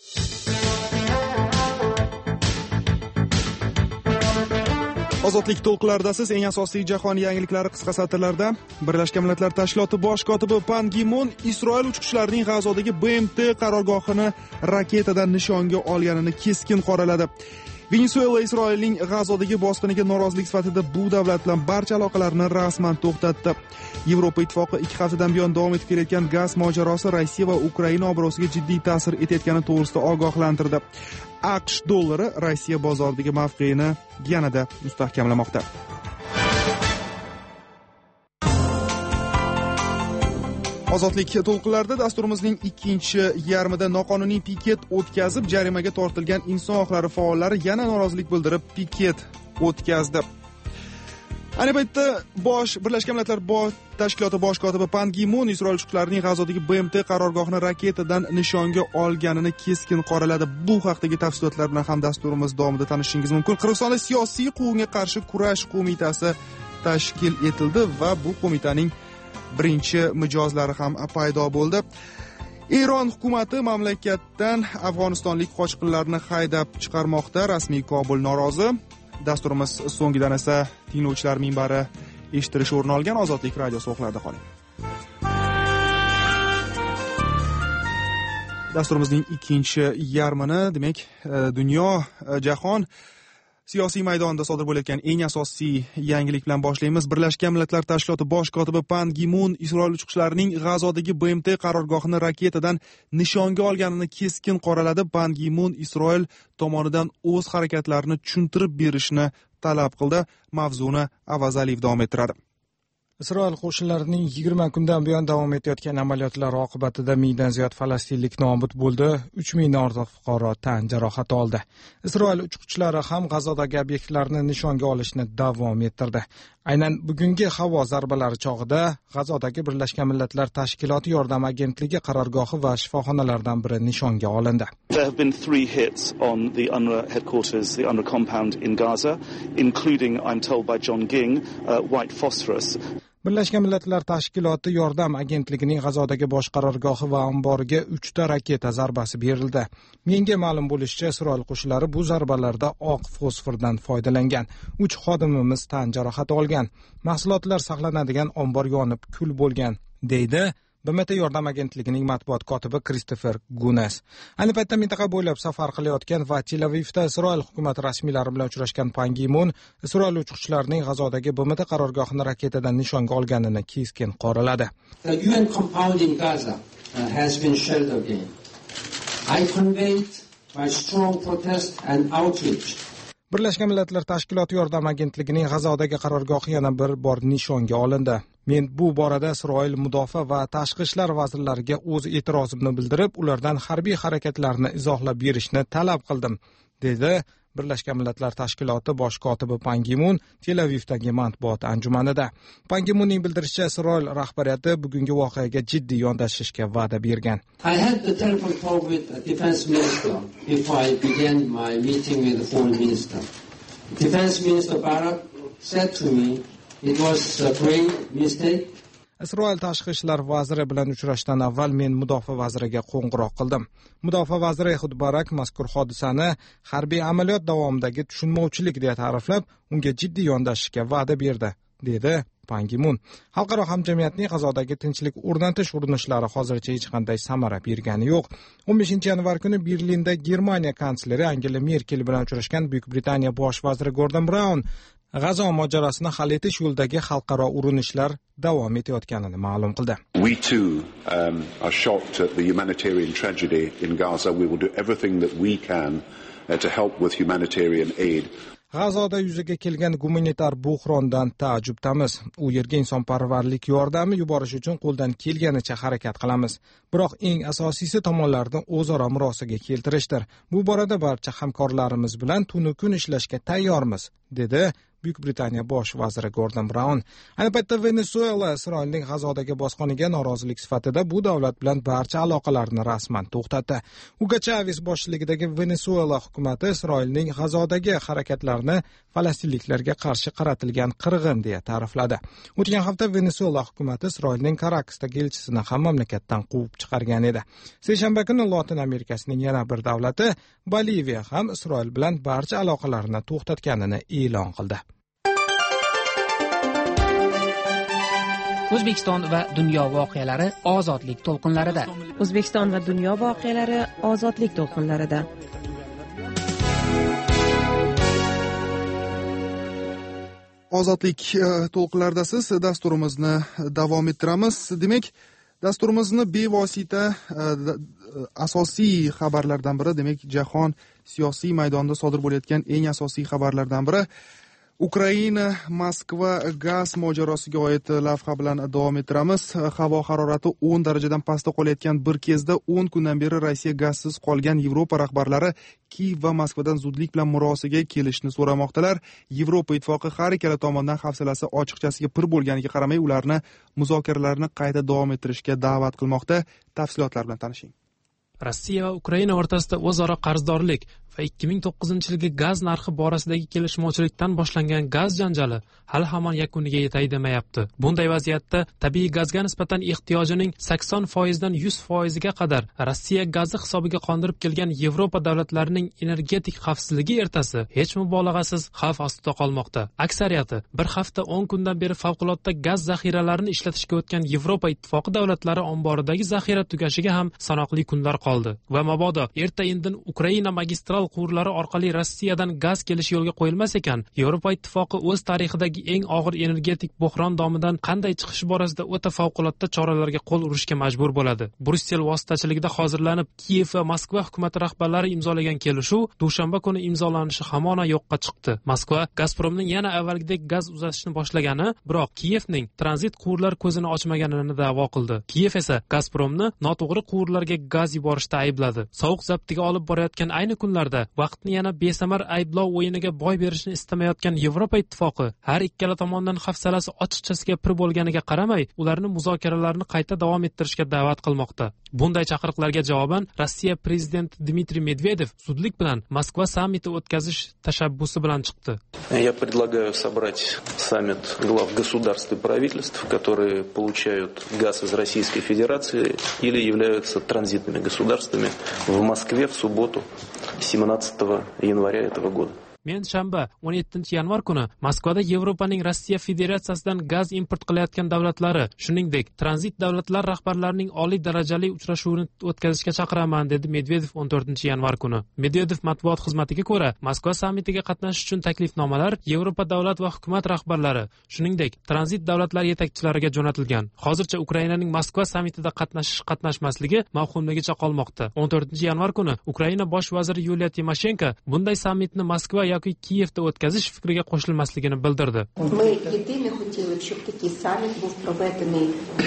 Ozodlik to'lqinlaridasiz. Eng asosiy jahon yangiliklari qisqa satrlarda. Birlashgan Millatlar Tashkiloti bosh kotibi Pan Gi Mun Isroil uchquchlarining G'azodagi B M T qarorgohini raketadan nishonga olganini keskin qoraladi. Venesuela Isroilning G'azodagi bosqiniga norozilik sifatida bu davlat bilan barcha aloqalarni rasman to'xtatdi. Yevropa Ittifoqi ikki haftadan buyon davom etib kelayotgan gaz mojarosi Rossiya va Ukraina obro'siga jiddiy ta'sir etayotgani to'g'risida ogohlantirdi. AQSh dollari Rossiya bozoridagi mavqeini yanada mustahkamlamoqda. Ozodlik to'lqinlarida dasturimizning ikkinchi yarmida noqonuniy piket o'tkazib jarimaga tortilgan inson huquqlari faollari yana norozilik bildirib piket o'tkazdi. Ayni paytda bosh Birlashgan Millatlar Tashkiloti bosh kotibi Pan Gi Mun Isroil uchquchlarining G'azodagi B M T qarorgohini raketadan nishonga olganini keskin qoraladi. Bu haqdagi tafsilotlar bilan ham dasturimiz davomida tanishishingiz mumkin. Qirg'izistonda siyosiy quvg'inga qarshi kurash qo'mitasi tashkil etildi va bu qo'mitaning birinchi mijozlari ham paydo bo'ldi. Eron hukumati mamlakatdan afg'onistonlik qochqinlarni haydab chiqarmoqda. Rasmiy Kobul norozi. Dasturimiz so'ngidan esa tinglovchilar minbari eshitirish o'rin olgan Ozodlik radiosi o'qlarida qoling. Dasturimizning ikkinchi yarmini, demak, dunyo, jahon siyosiy maydonida sodir bo'layotgan eng asosiy yangilik bilan boshlaymiz. Birlashgan Millatlar Tashkiloti bosh kotibi Pan Gi Mun Isroil uchquchlarining G'azodagi B M T qarorgohini raketadan nishonga olganini keskin qoraladi. Pan Gi Mun Isroil tomonidan o'z harakatlarini tushuntirib berishni talab qildi. Mavzuni Avaz Aliyev davom ettiradi. Isroil qo'shinlarining yigirma kundan buyon davom etayotgan amaliyotlari oqibatida mingdan ziyod falastinlik nobud bo'ldi, uch mingdan ortiq fuqaro tan jarohati oldi. Isroil uchquchlari ham G'azodagi obyektlarni nishonga olishni davom ettirdi. Aynan bugungi havo zarbalari chog'ida G'azodagi Birlashgan Millatlar Tashkiloti yordam agentligi qarorgohi va shifoxonalardan biri nishonga olindi. There have been three hits on the UNRWA headquarters, the UNRWA compound in Gaza, including, I'm told by John Ging, uh, white phosphorus. Birlashgan Millatlar Tashkiloti yordam agentligining G'azodagi bosh qarorgohi va omboriga uchta raketa zarbasi berildi. Menga ma'lum bo'lishicha, Isroil qo'shinlari bu zarbalarda oq fosfordan foydalangan. uch xodimimiz tan jarohati olgan. Mahsulotlar saqlanadigan ombor yonib kul bo'lgan, deydi B M T yordam agentligining matbuot kotibi Kristofer Gunas. Ayni paytda mintaqa bo'ylab safar qilayotgan va Tel Avivda Isroil hukumat rasmiylari bilan uchrashgan Pan Gi Mun Isroil uchquchlarining G'azodagi B M T qarorgohini raketadan nishonga olganini keskin qoraladi. The U N compound in Gaza has been shelled again. I conveyed my strong protest and outrage. Birlashgan Millatlar Tashkiloti yordam agentligining G'azodagi qarorgohi yana bir bor nishonga olindi. Men bu borada Isroil mudofaa va tashqi ishlar vazirlariga o'z e'tirozimni bildirib, ulardan harbiy harakatlarni izohlab berishni talab qildim, dedi Birlashgan Millatlar Tashkiloti bosh kotibi Pan Gi Mun Tel Avivdagi matbuot anjumanida. Pan Gi Munning bildirishicha, Isroil rahbariyati bugungi voqeaga jiddiy yondashishga va'da bergan. I had the telephone talk with the defense minister before I began my meeting with the foreign minister. Defense Minister Barak said to me it was a great mistake. Isroil tashqi ishlar vaziri bilan uchrashdan avval men mudofaa vaziriga qo'ng'iroq qildim. Mudofaa vaziri Ehud Barak mazkur hodisani harbiy amaliyot davomidagi tushunmovchilik deya ta'riflab, unga jiddiy yondashishga va'da berdi, dedi Pan Gi Mun. Xalqaro hamjamiyatning G'azodagi tinchlik o'rnatish urinishlari hozircha hech qanday samara bergani yo'q. o'n beshinchi yanvar kuni Berlinda Germaniya kansleri Angela Merkel bilan uchrashgan Buyuk Britaniya bosh vaziri Gordon Brown G'azo mojarosini hal etish yo'lidagi xalqaro urinishlar davom etayotganini ma'lum qildi. We too um, are shocked at the humanitarian tragedy in Gaza. We will do everything that we can uh, to help with humanitarian aid. G'azoda yuzaga kelgan gumanitar buhrondan taajjubdamiz. U yerga insonparvarlik yordami yuborish uchun qo'ldan kelganicha harakat qilamiz. Biroq eng asosiysi tomonlarni o'zaro murosaga keltirishdir. Bu borada barcha hamkorlarimiz bilan tunu kun ishlashga tayyormiz, dedi Buyuk Britaniya bosh vaziri Gordon Brown. Ayni paytda Venesuela Isroilning G'azodagi bosqiniga norozilik sifatida bu davlat bilan barcha aloqalarni rasman to'xtatdi. Hugo Chavez boshchiligidagi Venesuela hukumati Isroilning G'azodagi harakatlarini falastinliklarga qarshi qaratilgan qirg'in deya ta'rifladi. O'tgan hafta Venesuela hukumati Isroilning Karakasdagi elchisini ham mamlakatdan quvib chiqargan edi. Seshanba kuni Lotin Amerikasining yana bir davlati Boliviya ham Isroil bilan barcha aloqalarini to'xtatganini e'lon qildi. O'zbekiston va dunyo voqealari ozodlik to'lqinlarida. O'zbekiston va dunyo voqealari ozodlik to'lqinlarida. Ozodlik to'lqinlaridasiz. Dasturimizni davom ettiramiz. Demak, dasturimizni bevosita asosiy xabarlardan biri, demak, jahon siyosiy maydonida sodir bo'layotgan eng asosiy xabarlardan biri Ukraina Moskva gaz mojarosiga oid lavha bilan davom ettiramiz. Havo harorati o'n darajadan pastda qolayotgan bir kezda o'n kundan beri Rossiya gazsiz qolgan Yevropa rahbarlari Kiyev va Moskvadan zudlik bilan murosaga kelishni so'ramoqdalar. Yevropa ittifoqi har ikkala tomondan hafsalasi ochiqchasiga pir bo'lganiga qaramay, ularni muzokaralarni qayta davom ettirishga da'vat qilmoqda. Tafsilotlar bilan tanishing. Rossiya va Ukraina o'rtasida o'zaro qarzdorlik va ikki ming to'qqizinchi yilgi gaz narxi borasidagi kelishmovchilikdan boshlangan gaz janjali hali hamon yakuniga yetay demayapti. Bunday vaziyatda tabiiy gazga nisbatan ehtiyojining sakson foizdan yuz foiziga qadar Rossiya gazi hisobiga qondirib kelgan Yevropa davlatlarining energetik xavfsizligi ertasi hech mubolag'asiz xavf ostida qolmoqda. Aksariyati bir hafta o'n kundan beri favqulodda gaz zaxiralarini ishlatishga o'tgan Yevropa ittifoqi davlatlari omboridagi zaxira tugashiga ham sanoqli kunlar qoldi va mabodo erta indin Ukraina magistral quvurlari orqali Rossiyadan gaz kelishi yo'lga qo'yilmas ekan, Yevropa ittifoqi o'z tarixidagi eng og'ir energetik buhron domidan qanday chiqish borasida o'ta favqulodda choralarga qo'l urishga majbur bo'ladi. Brussel vositachiligida hozirlanib Kiyev va Moskva hukumati rahbarlari imzolagan kelishuv dushanba kuni imzolanishi hamona yo'qqa chiqdi. Moskva Gazpromning yana avvalgidek gaz uzatishni boshlagani, biroq Kiyevning tranzit quvurlar ko'zini ochmaganini da'vo qildi. Kiyev esa Gazpromni noto'g'ri quvurlarga gaz yuborishda aybladi. Sovuq zabtiga olib borayotgan ayni kunlarda vaqtni yana besamar ayblov o'yiniga boy berishni istamayotgan Yevropa ittifoqi har ikkala tomondan hafsalasi ochiqchasiga pir bo'lganiga qaramay, ularni muzokaralarni qayta davom ettirishga da'vat qilmoqda. Bunday chaqiriqlarga javoban Rossiya prezidenti Dmitriy Medvedev zudlik bilan Moskva sammiti o'tkazish tashabbusi bilan chiqdi. Я предлагаю собрать саммит глав государств и правительств, которые получают газ из Российской Федерации или являются транзитными государствами в Москве в субботу семнадцатого января этого года. Men shanba o'n yettinchi yanvar kuni Moskvada Yevropaning Rossiya Federatsiyasidan gaz import qilayotgan davlatlari, shuningdek, tranzit davlatlar rahbarlarining oliy darajali uchrashuvini o'tkazishga chaqiraman, dedi Medvedev o'n to'rtinchi yanvar kuni. Medvedev matbuot xizmatiga ko'ra, Moskva sammitiga qatnashish uchun taklifnomalar Yevropa davlat va hukumat rahbarlari, shuningdek, tranzit davlatlar yetakchilariga jo'natilgan. Hozircha Ukrainaning Moskva sammitida qatnashish qatnashmasligi mavhumligicha qolmoqda. o'n to'rtinchi yanvar kuni Ukraina bosh vaziri Yuliya Timoshenko bunday sammitni Moskva yoki Kiyevda o'tkazish fikriga qo'shilmasligini bildirdi. Ми єдине хотіли, щоб такий саміт був проведений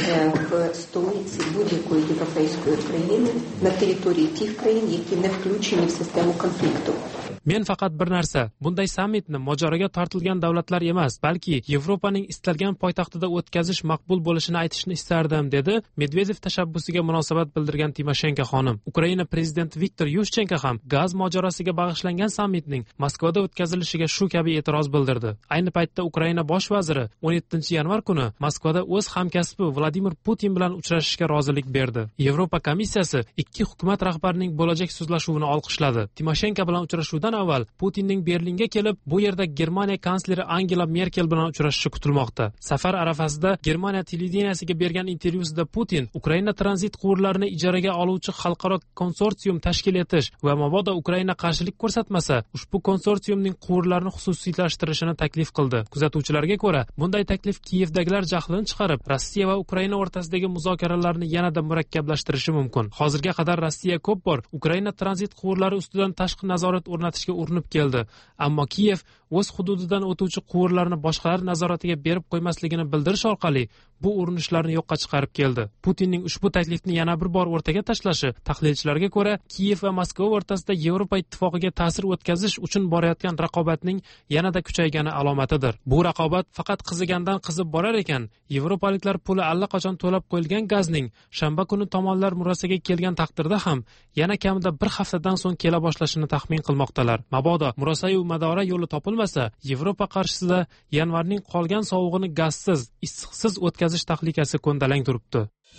в столиці будь-якої європейської країни на території тих країн, які не включені в систему конфлікту. Men faqat bir narsa, bunday sammitni mojaroga tortilgan davlatlar emas, balki Yevropaning istalgan poytaxtida o'tkazish maqbul bo'lishini aytishni istardim, dedi Medvedev tashabbusiga munosabat bildirgan Timoshenko xonim. Ukraina prezidenti Viktor Yushchenko ham gaz mojarosiga bag'ishlangan sammitning Moskvada o'tkazilishiga shu kabi e'tiroz bildirdi. Ayni paytda Ukraina bosh vaziri o'n yettinchi yanvar kuni Moskvada o'z hamkasbi Vladimir Putin bilan uchrashishga rozilik berdi. Yevropa komissiyasi ikki hukumat rahbarining bo'lajak so'zlashuvini olqishladi. Timoshenko bilan uchrashuvdan avval Putinning Berlinga kelib, bu yerda Germaniya kansleri Angela Merkel bilan uchrashishi kutilmoqda. Safar arafasida Germaniya televideniyasiga bergan intervyusida Putin Ukraina tranzit quvurlarini ijaraga oluvchi xalqaro konsorsium tashkil etish va mabodo Ukraina qarshilik ko'rsatmasa, ushbu konsorsiumning quvurlarini xususiylashtirishini taklif qildi. Kuzatuvchilarga ko'ra, bunday taklif Kiyevdagilar jahlini chiqarib, Rossiya va Ukraina o'rtasidagi muzokaralarni yanada murakkablashtirishi mumkin. Hozirga qadar Rossiya ko'p bor Ukraina tranzit quvurlari ustidan tashqi nazorat o'rnatishga urinib keldi, ammo Kiyev o'z hududidan o'tuvchi quvurlarni boshqalar nazoratiga berib qo'ymasligini bildirish orqali bu urinishlarni yo'qqa chiqarib keldi. Putinning ushbu taklifni yana bir bor o'rtaga tashlashi tahlilchilarga ko'ra Kiyev va Moskva o'rtasida Yevropa ittifoqiga ta'sir o'tkazish uchun borayotgan raqobatning yanada kuchaygani alomatidir. Bu raqobat faqat qizigandan qizib borar ekan, yevropaliklar puli allaqachon to'lab qo'yilgan gazning shanba kuni tomonlar murosaga kelgan taqdirda ham yana kamida bir haftadan so'ng kela boshlashini taxmin qilmoqdalar. Mabodo murosa-yu madora yo'li topilmasa, Yevropa qarshisida yanvarning qolgan sovug'ini gazsiz, issiqsiz o'tkazish tahlikasi ko'ndalang turibdi.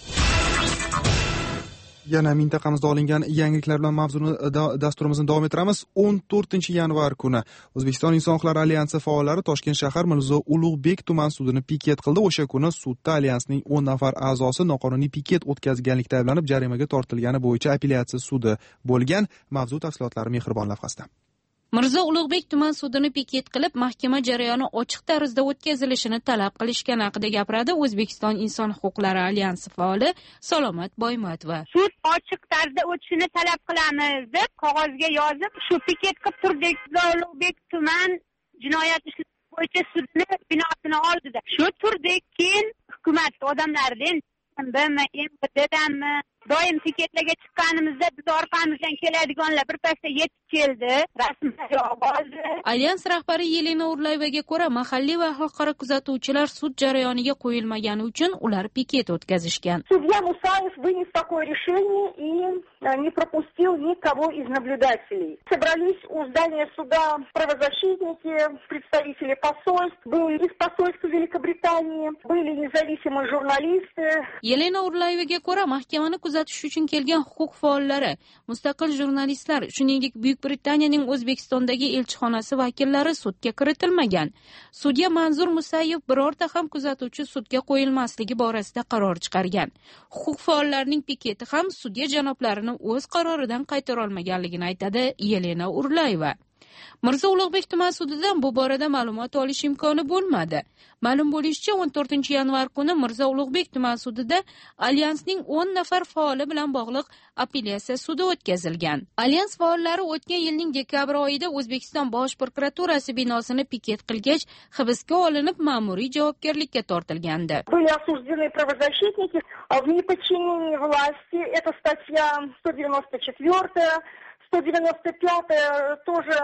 Yana mintaqamizda olingan yangiliklar bilan mavzuni dasturimizni davom ettiramiz. o'n to'rtinchi yanvar kuni O'zbekiston Inson huquqlari alyansi faollari Toshkent shahar Mirzo Ulug'bek tuman sudini piket qildi. O'sha kuni sudda alyansning o'n nafar a'zosi noqonuniy piket o'tkazganlikda ayblanib jarimaga tortilgani bo'yicha apellyatsiya sudi bo'lgan. Mavzu tafsilotlari Mehribon lavhasida. Mirzo Ulug'bek tuman sudini piket qilib, mahkama jarayoni ochiq tarzda o'tkazilishini talab qilishgani haqida gapiradi O'zbekiston Inson huquqlari alyansi faoli Salomat Boymatova. Sud ochiq tarzda o'tishini talab qilamiz deb qog'ozga yozib, shu piket qilib turdik. Ulug'bek tuman jinoyat ishlari bo'yicha sudni binosini oldida. Shu turdik, keyin hukumat odamlardan M V D'danmi doim piketlarga chiqqanimizda biz orqamizdan keladiganlar bir pasda yetib keldi. Rasmlar ovozi. Alyans rahbari Yelena Urlayevaga ko'ra, mahalliy va xalqaro kuzatuvchilar sud jarayoniga qo'yilmagani uchun ular piket o'tkazishgan. Судья Мусаев вынес такое решение и не пропустил никого из наблюдателей. Собрались у здания суда правозащитники, представители посольств, были из посольства Великобритании, были независимые журналисты. Yelena Urlayevaga ko'ra, mahkamani kuzatish uchun kelgan huquq faollari, mustaqil jurnalistlar, shuningdek Buyuk Britaniyaning O'zbekistondagi elchixonasi vakillari sudga kiritilmagan. Sudya Manzur Musayev birorta ham kuzatuvchi sudga qo'yilmasligi borasida qaror chiqargan. Huquq faollarining piketi ham sudya janoblarini o'z qaroridan qaytara olmaganligini aytadi Yelena Urlayeva. Mirzo Ulug'bek tuman sudidan bu borada ma'lumot olish imkoni bo'lmadi. Ma'lum bo'lishicha, o'n to'rtinchi yanvar kuni Mirzo Ulug'bek tuman sudida alyansning o'n nafar faoli bilan bog'liq apellyatsiya sudi o'tkazilgan. Alyans faollari o'tgan yilning dekabr oyida O'zbekiston Bosh prokuraturasi binosini piket qilgach, hibsga olinib ma'muriy javobgarlikka tortilgandi. Были осуждены правозащитники в неподчинении власти. Это статья сто девяносто четвёртая, сто девяносто пятая тоже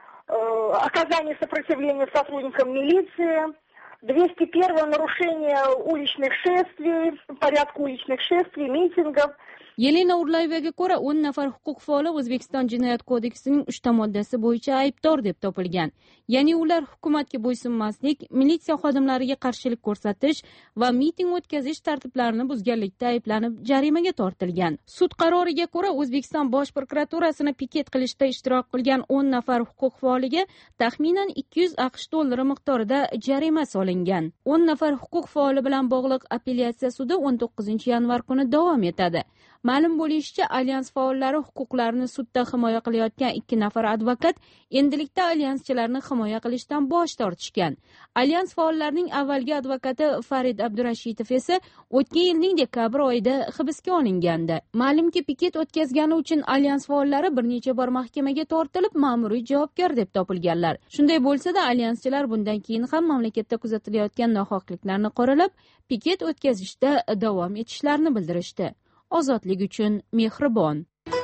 оказание сопротивления сотрудникам милиции, двести первое нарушение уличных шествий, порядка уличных шествий, митингов. Yelena Urlayevaga ko'ra, o'n nafar huquq faoli O'zbekiston Jinoyat kodeksining uchta moddasi bo'yicha aybdor deb topilgan. Ya'ni ular hukumatga bo'ysunmaslik, militsiya xodimlariga qarshilik ko'rsatish va miting o'tkazish tartiblarini buzganlikda ayblanib jarimaga tortilgan. Sud qaroriga ko'ra, O'zbekiston Bosh prokuraturasini piket qilishda ishtirok qilgan o'n nafar huquq faoliga taxminan ikki yuz aqsh dollari miqdorida jarima solingan. o'n nafar huquq faoli bilan bog'liq apellyatsiya sudi o'n to'qqizinchi yanvar kuni davom etadi. Ma'lum bo'lishicha, alyans faollari huquqlarini sudda himoya qilayotgan ikki nafar advokat endilikda alyanschilarni himoya qilishdan bosh tortishgan. Alyans faollarining avvalgi advokati Farid Abdurashidov esa o'tgan yilning dekabr oyida hibsga olingandi. Ma'lumki, piket o'tkazgani uchun alyans faollari bir necha bor mahkamaga tortilib, ma'muriy javobgar deb topilganlar. Shunday bo'lsa-da, alyanschilar bundan keyin ham mamlakatda kuzatilayotgan nohaqliklarni qoralab, piket o'tkazishda davom etishlarini bildirishdi. Ozodlik uchun mehribon.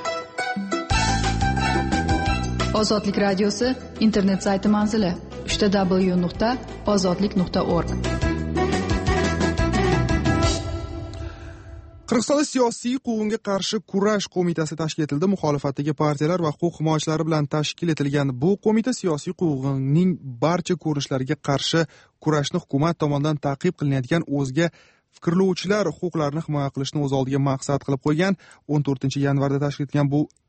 Ozodlik radiosi internet sayti manzili uch w nuqta ozodlik nuqta org. Qirg'izistonda siyosiy quvg'inga qarshi kurash qo'mitasi tashkil etildi. Muxolifatdagi partiyalar va huquq himoyachilari bilan tashkil etilgan bu qo'mita siyosiy quvg'inning barcha ko'rinishlariga qarshi kurashni hukumat tomonidan ta'qib qilinadigan o'zga fikrlovchilar huquqlarini himoya qilishni o'z oldiga maqsad qilib qo'ygan. o'n to'rtinchi yanvarda tashkil etilgan bu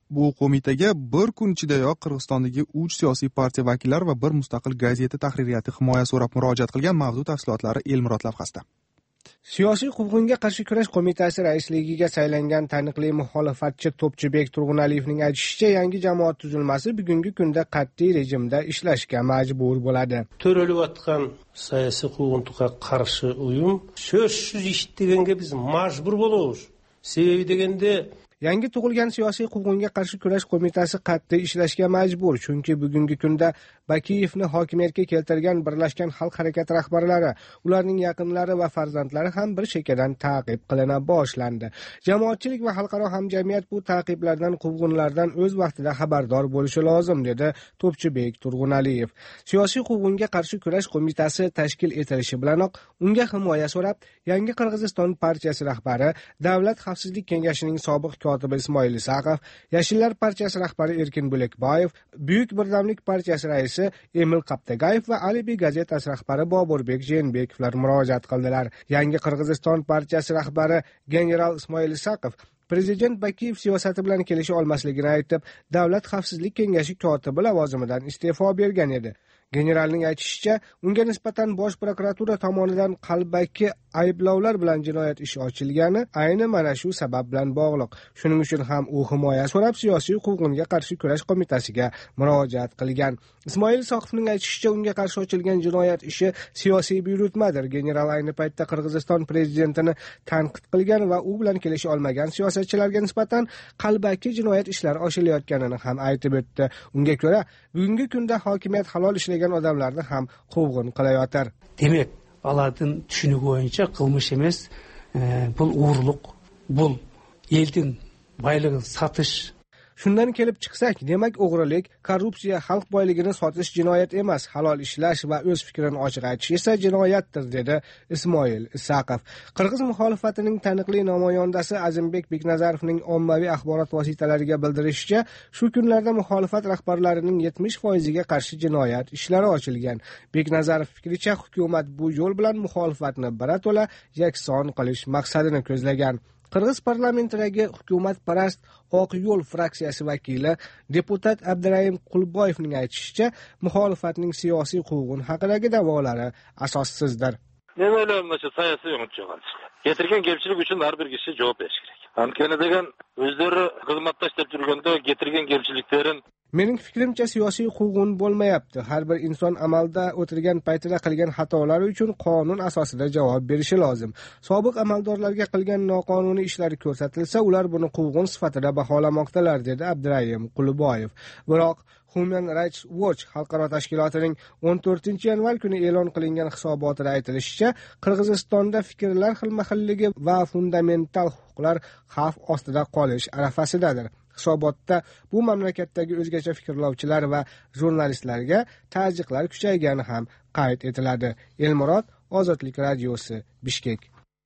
Bu qo'mitaga bir kun ichidayoq Qirg'izistondagi uch siyosiy partiya vakillari va bir mustaqil gazeta tahririyati himoya so'rab murojaat qilgan. Mavzu tafsilotlari Elmurod lavhasida. Siyosiy quvg'inga qarshi kurash qo'mitasi raisligiga saylangan taniqli muxolifatchi To'pchibek Turg'unaliyevning aytishicha, yangi jamoat tuzilmasi bugungi kunda qat'iy rejimda ishlashga majbur bo'ladi. To'rayotgan siyosiy quvg'inga qarshi uyum so'zsiz ish deganga biz majbur bo'lamiz. Sebebi deganda yangi tug'ilgan siyosiy quvg'inga qarshi kurash qo'mitasi qat'iy ishlashga majbur, chunki bugungi kunda Bakiyevni hokimiyatga keltirgan Birlashgan xalq harakati rahbarlari, ularning yaqinlari va farzandlari ham bir chekkadan ta'qib qilina boshlandi. Jamoatchilik va xalqaro hamjamiyat bu ta'qiblardan, quvg'inlardan o'z vaqtida xabardor bo'lishi lozim, dedi To'pchibek Turg'unaliyev. Siyosiy quvg'inga qarshi kurash qo'mitasi tashkil etilishi bilanoq unga himoya so'rab, Yangi Qirg'iziston partiyasi rahbari, Davlat xavfsizlik kengashining sobiq kotibi Ismoil Isaqov, Yashillar partiyasi rahbari Erkin Bo'lakboyev, Buyuk birdamlik partiyasi raisi Emil Qaptagayev va Alibi gazetasi rahbari Boburbek Jeenbekovlar murojaat qildilar. Yangi Qirg'iziston partiyasi rahbari general Ismoil Isaqov Prezident Bakiyev siyosati bilan kelisha olmasligini aytib, Davlat xavfsizlik kengashi kotibi lavozimidan iste'fo bergan edi. Generalning aytishicha, unga nisbatan Bosh prokuratura tomonidan qalbaki ayblovlar bilan jinoyat ishi ochilgani ayni mana shu sabab bilan bog'liq. Shuning uchun ham u himoya so'rab siyosiy quvg'inga qarshi kurash qo'mitasiga murojaat qilgan. Ismoil Soqovning aytishicha, unga qarshi ochilgan jinoyat ishi siyosiy buyurtmadir. General ayni paytda Qirg'iziston prezidentini tanqid qilgan va u bilan kelisha olmagan siyosatchilarga nisbatan qalbaki jinoyat ishlari ochilayotganini ham aytib o'tdi. Unga ko'ra, bugungi kunda hokimiyat halol ishlagan odamlarni ham quvg'in qilayotir. Demek, Aladın düşünüğü boyunca kılmış emas, e, bu uğurluk, bu elдің baylığın satış. Shundan kelib chiqsak, demak o'g'rilik, korrupsiya, xalq boyligini sotish jinoyat emas, halol ishlash va o'z fikrini ochiq aytish esa jinoyatdir, dedi Ismoil Isaqov. Qirg'iz muxolifatining taniqli namoyandasi Azimbek Beknazarovning ommaviy axborot vositalariga bildirishicha, shu kunlarda muxolifat rahbarlarining yetmish foiziga qarshi jinoyat ishlari ochilgan. Beknazarov fikricha, hukumat bu yo'l bilan muxolifatni birato'la yakson qilish maqsadini ko'zlagan. Qirg'iz parlamentidagi hukumatparast Oq yo'l fraksiyasi vakili deputat Abdurayim Qulboyevning aytishicha, muxolifatning siyosiy quvg'in haqidagi da'volari asossizdir. Men o'ylayman, shu siyosiy yo'nalishlar. Getirgan kelchilik uchun har bir kishi javob berish kerak. Ankana degan o'zlari xizmatda ishlab turganda getirgan kelchiliklarni Mening fikrimcha siyosiy quvg'in bo'lmayapti. Har bir inson amalda o'tirgan paytida qilgan xatolari uchun qonun asosida javob berishi lozim. Sobiq amaldorlarga qilgan noqonuniy ishlari ko'rsatilsa, ular buni quvg'in sifatida baholamoqdalar, dedi Abdurayim Qulboyev. Biroq Human Rights Watch xalqaro tashkilotining o'n to'rtinchi yanvar kuni e'lon qilingan hisobotida aytilishicha, Qirg'izistonda fikrlar xilma-xilligi va fundamental huquqlar xavf ostida qolish arafasidadir. Hisobotda bu mamlakatdagi o'zgacha fikrlovchilar va jurnalistlarga ta'ziqlar kuchaygani ham qayd etiladi. Elmurod, Ozodlik radiosi, Bishkek.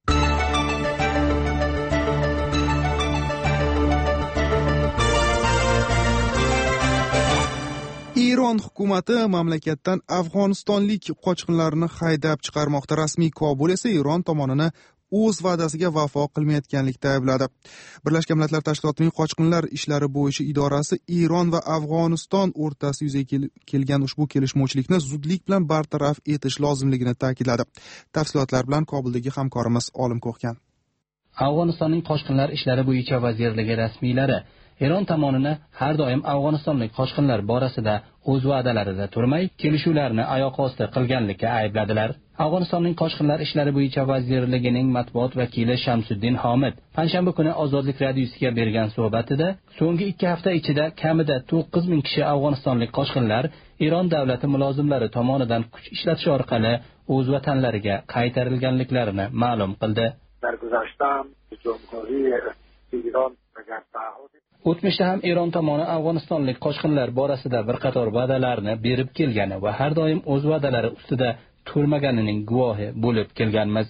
Eron hukumati mamlakatdan afg'onistonlik qochqinlarni haydab chiqarmoqda. Rasmiy Kobul esa Eron tomonini o'z va'dasiga vafo qilmayotganlikda aybladi. Birlashgan Millatlar Tashkilotining qochqinlar ishlari bo'yicha idorasi Eron va Afg'oniston o'rtasida yuzaga kelgan ushbu kelishmovchilikni zudlik bilan bartaraf etish lozimligini ta'kidladi. Tafsilotlar bilan Kobuldagi hamkorimiz Olim Ko'xkan. Afg'onistonning qochqinlar ishlari bo'yicha vazirligi rasmiylari Eron tomonini har doim Afg'onistonlik qochqinlar borasida o'z va'dalarida turmay, kelishuvlarni oyoq osti qilganlikka aybladilar. Afg'onistonning qochqinlar ishlari bo'yicha vazirligining matbuot vakili Shamsuddin Homid panshanba kuni Ozodlik radiosiga bergan suhbatida so'nggi ikki hafta ichida kamida to'qqiz ming kishi afg'onistonlik qochqinlar Eron davlati mulozimlari tomonidan kuch ishlatish orqali o'z vatanlariga qaytarilganliklarini ma'lum qildi. O'tmishda ham Eron tomoni Afg'onistonlik qochqinlar borasida bir qator va'dalarni berib kelgani va har doim o'z va'dalari ustida turmaganining guvohi bo'lib kelganmiz.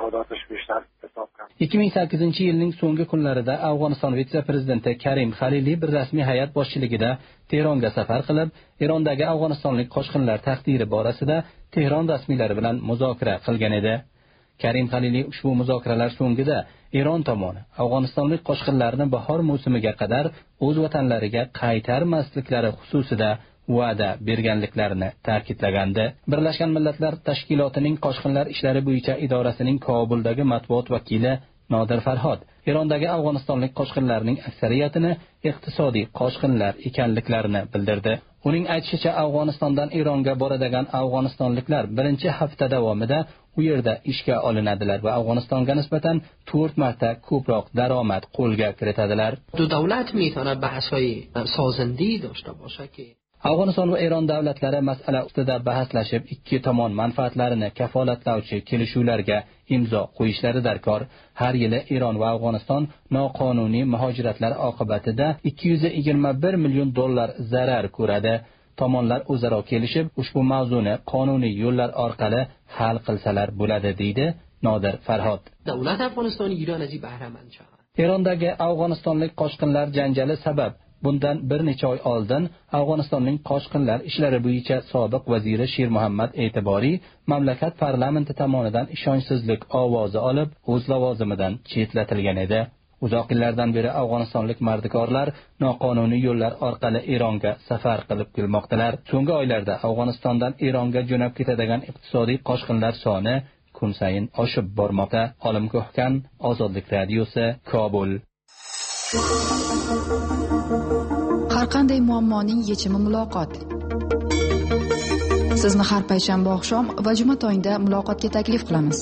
ikki ming sakkizinchi yilning so'nggi kunlarida Afg'oniston vitse-prezidenti Karim Xaliliy bir rasmiy hay'at boshchiligida Tehronga safar qilib, Erondagi afg'onistonlik qochqinlar taqdiri borasida Tehron rasmiylari bilan muzokara qilgan edi. Karim Xaliliy ushbu muzokaralar so'ngida Eron tomoni Afg'onistonlik qochqinlarni bahor mavsumiga qadar o'z vatanlariga qaytarmasliklari xususida va'da berganliklarini ta'kidlagandi. Birlashgan Millatlar Tashkilotining qochqinlar ishlari bo'yicha idorasining Kobuldagi matbuot vakili Nodir Farhod Erondagi afg'onistonlik qochqinlarning aksariyatini iqtisodiy qochqinlar ekanliklarini bildirdi. Uning aytishicha, Afg'onistondan Eronga boradigan afg'onistonliklar birinchi hafta davomida u yerda ishga olinadilar va Afg'onistonga nisbatan to'rt marta ko'proq daromad qo'lga kiritadilar. Davlat میتونه بحث‌های سازنده‌ای داشته باشه که Afg'oniston va Eron davlatlari masala ustida bahaslashib, ikki tomon manfaatlarini kafolatlovchi kelishuvlarga imzo qo'yishlari darkor. Har yili Eron va Afg'oniston noqonuniy muhojiratlar oqibatida ikki yuz yigirma bir million dollar zarar ko'radi. Tomonlar o'zaro kelishib, ushbu mavzuni qonuniy yo'llar orqali hal qilsalar bo'ladi, deydi Nodir Farhod. Davlat Afg'oniston Eron az bahramand shud. Erondagi afg'onistonlik qochqinlar janjali sabab bundan bir necha oy oldin Afg'onistonning qochqinlar ishlari bo'yicha sobiq vaziri Sher Muhammad E'tiboriy mamlakat parlamenti tomonidan ishonchsizlik ovozi olib, o'z lavozimidan chetlatilgan edi. Uzoq yillardan beri afg'onistonlik mardikorlar noqonuniy yo'llar orqali Eronga safar qilib kelmoqdalar. So'nggi oylarda Afg'onistondan Eronga jo'nab ketadigan iqtisodiy qochqinlar soni kun sayin oshib bormoqda. Olim Ko'hkan, Ozodlik radiosi, Kobul. Har qanday muammoning yechimi muloqot. Sizni har payshanba oqshom va juma tongda muloqotga taklif qilamiz.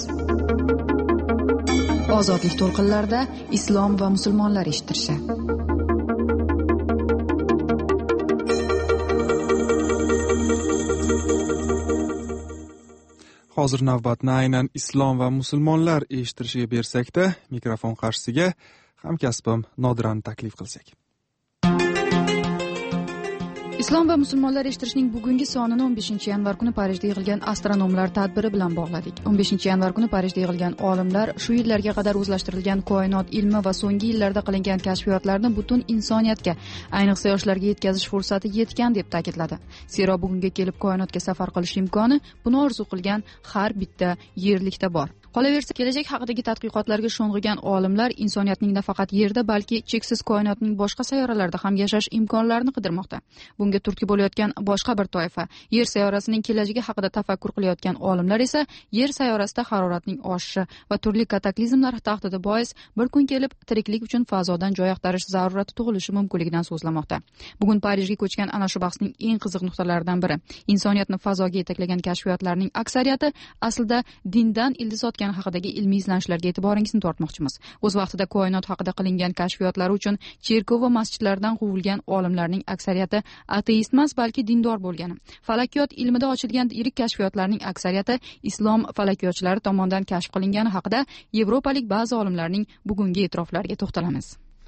Ozodlik to'lqinlarida islom va musulmonlar eshittirishi. Hozir navbatni aynan islom va musulmonlar eshittirishiga bersak-da, mikrofon qarshisiga hamkasbim Nodirani taklif qilsak. Islom va musulmonlar eshittirishning bugungi sonini o'n beshinchi yanvar kuni Parijda yig'ilgan astronomlar tadbiri bilan bog'ladik. o'n beshinchi yanvar kuni Parijda yig'ilgan olimlar shu yillarga qadar o'zlashtirilgan koinot ilmi va so'nggi yillarda qilingan kashfiyotlarni butun insoniyatga, ayniqsa yoshlarga yetkazish fursati yetgan deb ta'kidladi. Zero bugunga kelib koinotga safar qilish imkoni buni orzu qilgan har bitta yerlikda bor. Qolaversa, kelajak haqidagi tadqiqotlarga sho'ng'igan olimlar insoniyatning nafaqat Yerda, balki cheksiz koinotning boshqa sayyoralarida ham yashash imkonlarini qidirmoqda. Bunga turtki bo'layotgan boshqa bir toifa, Yer sayyorasining kelajagi haqida tafakkur qilayotgan olimlar esa Yer sayyorasida haroratning oshishi va turli kataklizmlar tahdidi bois bir kun kelib tiriklik uchun fazodan joy axtarish zarurati tug'ilishi mumkinligidan so'zlamoqda. Bugun Parijga ko'chgan ana shu bahsning eng qiziq nuqtalaridan biri, insoniyatni fazoga yetaklagan kashfiyotlarning aksariyati aslida dindan ildiz otgan haqidagi ilmiy izlanishlarga e'tiboringizni tortmoqchimiz. O'z vaqtida koinot haqida qilingan kashfiyotlari uchun cherkov va masjidlardan quvilgan olimlarning aksariyati ateist emas, balki dindor bo'lgani. Falakiyot ilmida ochilgan yirik kashfiyotlarning aksariyati islom falakiyotchilari tomonidan kashf qilingani haqida yevropalik ba'zi olimlarning bugungi e'tiroflariga to'xtalamiz.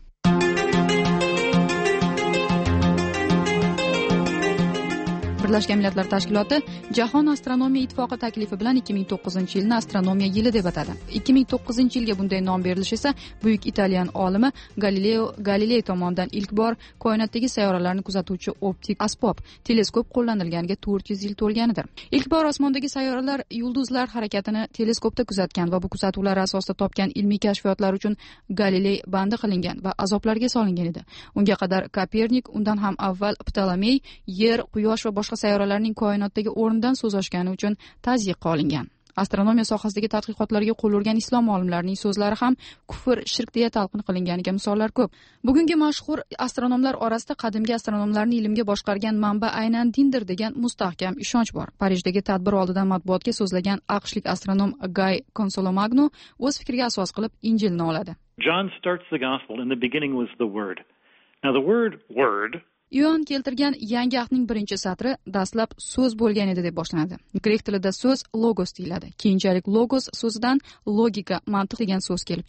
Birlashgan Millatlar Tashkiloti Jahon astronomiya ittifoqi taklifi bilan ikki ming to'qqizinchi yilni astronomiya yili deb atadi. ikki ming to'qqizinchi yilga bunday nom berilishi esa buyuk italyan olimi Galileo Galilei tomonidan ilk bor koinotdagi sayyoralarni kuzatuvchi optik asbob teleskop qo'llanilganiga to'rt yuz yil to'lganidir. Ilk bor osmondagi sayyoralar, yulduzlar harakatini teleskopda kuzatgan va bu kuzatuvlar asosida topgan ilmiy kashfiyotlar uchun Galilei bandi qilingan va azoblarga solingan edi. Unga qadar Kopernik, undan ham avval Ptolemey Yer, Quyosh va boshqa sayyoralarning koinotdagi o'rnidan so'z ochgani uchun tazyiqqa olingan. Astronomiya sohasidagi tadqiqotlarga qo'l urgan islom olimlarining so'zlari ham kufr, shirk deya talqin qilinganiga misollar ko'p. Bugungi mashhur astronomlar orasida qadimgi astronomlarni ilmga boshqargan manba aynan dindir degan mustahkam ishonch bor. Parijdagi tadbir oldidan matbuotga so'zlagan aqshlik astronom Guy Consolomagno o'z fikriga asos qilib Injilni oladi. John starts the gospel. In the beginning was the word. Now the word word Yo'an keltirgan yangi ahdning birinchi satri dastlab so'z bo'lgan edi deb boshlanadi. Grek tilida so'z logos deyiladi. Keyinchalik logos so'zidan logika, mantiq degan so'z kelib chiqdi.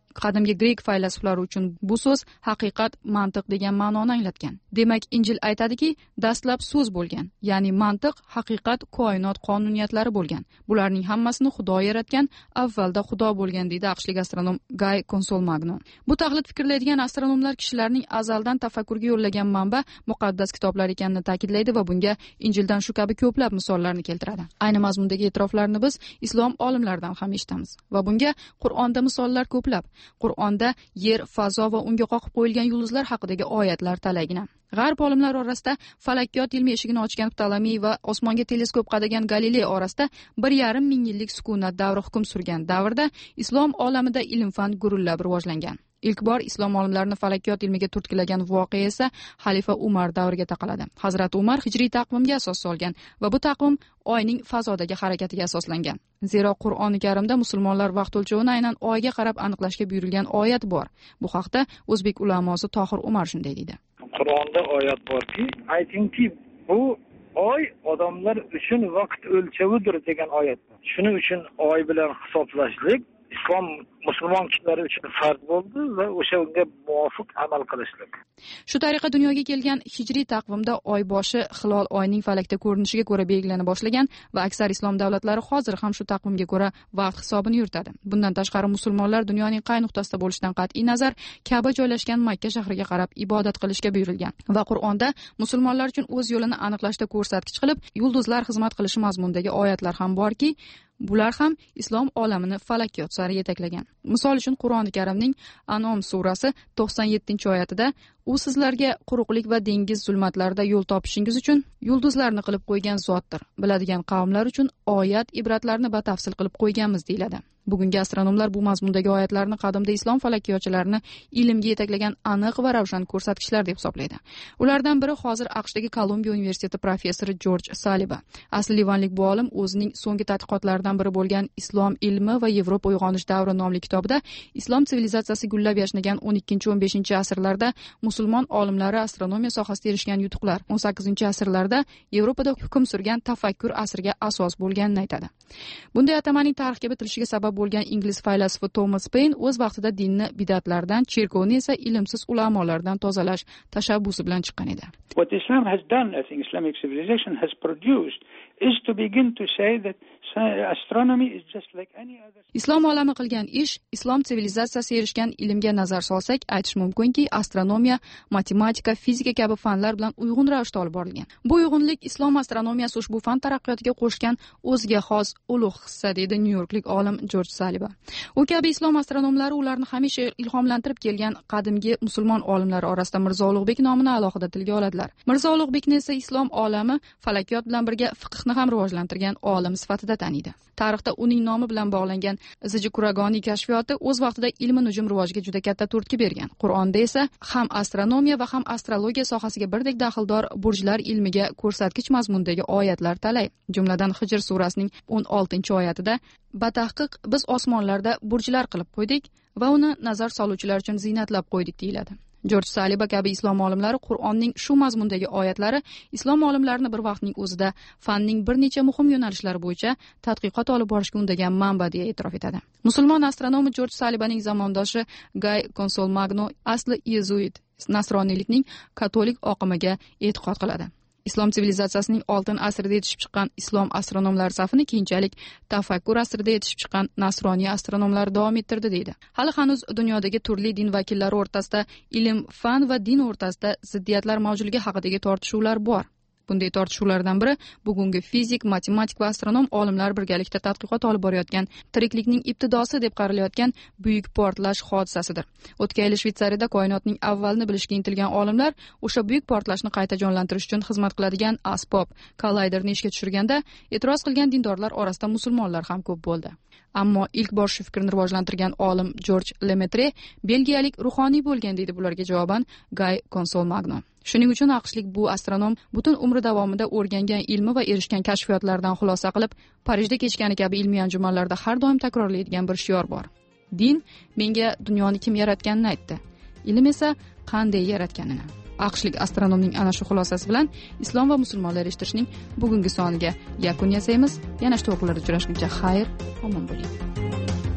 Qadimgi grek faylasuflari uchun bu so'z haqiqat, mantiq degan ma'noni anglatgan. Demak, Injil aytadiki, dastlab so'z bo'lgan, ya'ni mantiq, haqiqat, koinot qonuniyatlari bo'lgan. Bularning hammasini Xudo yaratgan, avvalda Xudo bo'lgan, deydi aqshlik astronom Guy Consolmagno. Bu taqlid fikrlaydigan astronomlar kishilarning azaldan tafakkurga yo'llagan manba muqaddas kitoblar ekanini ta'kidlaydi va bunga Injildan shu kabi ko'plab misollarni keltiradi. Ayni mazmundagi e'tiroflarni biz islom olimlaridan ham eshitamiz va bunga Qur'onda misollar ko'plab. Qur'onda yer, fazo va unga qoqib qo'yilgan yulduzlar haqidagi oyatlar talaygina. G'arb olimlari orasida falakkiyot ilmi eshigini ochgan Ptolomey va osmonga teleskop qadagan Galiley orasida bir yarim ming yillik sukunat davri hukm surgan davrda islom olamida ilm-fan gurullab rivojlangan. Ilk bor islom olimlarini falakkiyot ilmiga turtkilagan voqea esa xalifa Umar davriga taqaladi. Hazrat Umar hijriy taqvimga asos solgan va bu taqvim oyning fazodagi harakatiga asoslangan. Zero Qur'oni Karimda musulmonlar vaqt o'lchovini aynan oyga qarab aniqlashga buyurilgan oyat bor. Bu haqda o'zbek ulamosi Tohir Umar shunday deydi. Qur'onda oyat borki, aytingki, bu oy odamlar uchun vaqt o'lchovidir degan oyat. Shuning uchun oy bilan hisoblashlik islom musulmon kishilari uchun farz bo'ldi va o'shanga muvofiq amal qilishlik. Shu tariqa dunyoga kelgan hijriy taqvimda oy boshi hilol oyning falakda ko'rinishiga ko'ra belgilana boshlagan va aksar islom davlatlari hozir ham shu taqvimga ko'ra vaqt hisobini yuritadi. Bundan tashqari musulmonlar dunyoning qay nuqtasida bo'lishidan qat'iy nazar Ka'ba joylashgan Makka shahriga qarab ibodat qilishga buyurilgan va Qur'onda musulmonlar uchun o'z yo'lini aniqlashda ko'rsatkich qilib yulduzlar xizmat qilishi mazmundagi oyatlar ham borki, bular ham islom olamini falakkiyot sari yetaklagan. Misol uchun Qur'oni Karimning Anom surasi to'qson yettinchi oyatida u sizlarga quruqlik va dengiz zulmatlarida yo'l topishingiz uchun yulduzlarni qilib qo'ygan zotdir. Biladigan qavmlar uchun oyat, ibratlarni batafsil qilib qo'yganmiz deyiladi. Bugungi astronomlar bu mazmundagi oyatlarni qadimda islom falakkiyotchilarini ilmga yetaklagan aniq va ravshan ko'rsatkichlar deb hisoblaydi. Ulardan biri hozir AQShdagi Kolumbiya universiteti professori George Saliba. Asli livanlik bu olim o'zining so'nggi tadqiqotlaridan biri bo'lgan Islom ilmi va Yevropa uyg'onish davri nomli kitobida islom sivilizatsiyasi gullab yashnagan o'n ikkinchi o'n beshinchi asrlarda musulmon olimlari astronomiya sohasida erishgan yutuqlar o'n sakkizinchi asrlarda Yevropada hukm surgan tafakkur asriga asos bo'lganini aytadi. Bunday atamaning tarixga bitilishiga sabab bo'lgan ingliz faylasufi Thomas Paine o'z vaqtida dinni bidatlardan, cherkovni esa ilmsiz ulamolardan tozalash tashabbusi bilan chiqqan edi. What Islam has done, I think Islamic civilization has produced, is to begin to say that astronomy is just like any other. Islom olami qilgan ish, islom sivilizatsiyasi erishgan ilmga nazar solsak, aytish mumkinki, astronomiya, matematika, fizika kabi fanlar bilan uyg'un ravishda olib borilgan. Bu uyg'unlik islom astronomiyasi ushbu fan taraqqiyotiga qo'shgan o'ziga xos ulug' hissa, deydi Nyu-Yorklik olim George Saliba. U kabi islom astronomlari ularni hamisha ilhomlantirib kelgan qadimgi musulmon olimlar orasida Mirzo Ulug'bek nomini alohida tilga oladilar. Mirzo Ulug'bekni esa islom olami falakiyot bilan birga fiqhni ham rivojlantirgan olim sifatida taniydi. Tarixda uning nomi bilan bog'langan Ziji Kuragoniy kashfiyoti o'z vaqtida ilm nujum rivojiga juda katta turtki bergan. Qur'onda esa ham astronomiya va ham astrologiya sohasiga birdek daxldor burjlar ilmiga ko'rsatkich mazmundagi oyatlar talay. Jumladan Hijr surasining o'n oltinchi oyatida batahqiq biz osmonlarda burjlar qilib qo'ydik va uni nazar soluvchilar uchun ziynatlab qo'ydik deyiladi. George Saliba kabi islom olimlari Qur'onning shu mazmundagi oyatlari islom olimlarini bir vaqtning o'zida fanning bir necha muhim yo'nalishlari bo'yicha tadqiqot olib borishga undagan manba deya e'tirof etadi. Musulmon astronomi George Salibaning zamondoshi Guy Consolmagno asli yezuit, nasroniylikning katolik oqimiga e'tiqod qiladi. Islom sivilizatsiyasining oltin asrida yetishib chiqqan islom astronomlari safini keyinchalik tafakkur asrida yetishib chiqqan nasroniy astronomlar davom ettirdi deydi. Hali hanuz dunyodagi turli din vakillari o'rtasida ilm, fan va din o'rtasida ziddiyatlar mavjudligi haqidagi tortishuvlar bor. Bunday tortishuvlardan biri bugungi fizik, matematik va astronom olimlar birgalikda tadqiqot olib borayotgan tiriklikning ibtidosi deb qaralayotgan buyuk portlash hodisasidir. O'tgan yil Shvetsariyada koinotning avvalini bilishga intilgan olimlar o'sha buyuk portlashni qayta jonlantirish uchun xizmat qiladigan asbob kollayderni ishga tushirganda e'tiroz qilgan dindorlar orasida musulmonlar ham ko'p bo'ldi. Ammo ilk bor shu fikrni rivojlantirgan olim George Lemaitre belgiyalik ruhoniy bo'lgan deydi bularga javoban Guy Consolmagno. Shuning uchun AQShlik bu astronom butun umri davomida o'rgangan ilmi va erishgan kashfiyotlardan xulosa qilib, Parijda kechgani kabi ilmiy anjumanlarda har doim takrorlaydigan bir shior bor. Din menga dunyoni kim yaratganini aytdi. Ilm esa qanday yaratganini. AQShlik astronomning ana shu xulosasi bilan islom va musulmonlar eshitishning bugungi soniga yakun yasaymiz. Yana shu to'g'rilarda uchrashguncha xayr, omon bo'ling.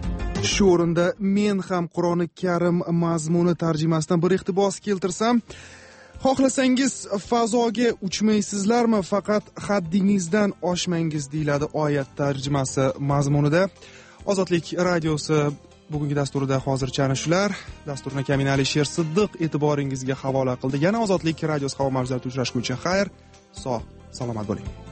Shu o'rinda men ham Qur'oni Karim mazmuni tarjimasidan bir iqtibos keltirsam, xohlasangiz fazoga uchmaysizlarmi, faqat haddingizdan oshmangiz deyiladi oyat tarjimasi mazmunida. Ozodlik radiosi bugungi dasturida hozircha ana shular. Dasturni Kamin Alisher Siddiq e'tiboringizga havola qildi. Yana Ozodlik radiosi havo mavzularida uchrashguncha xayr, sog', salomat bo'ling.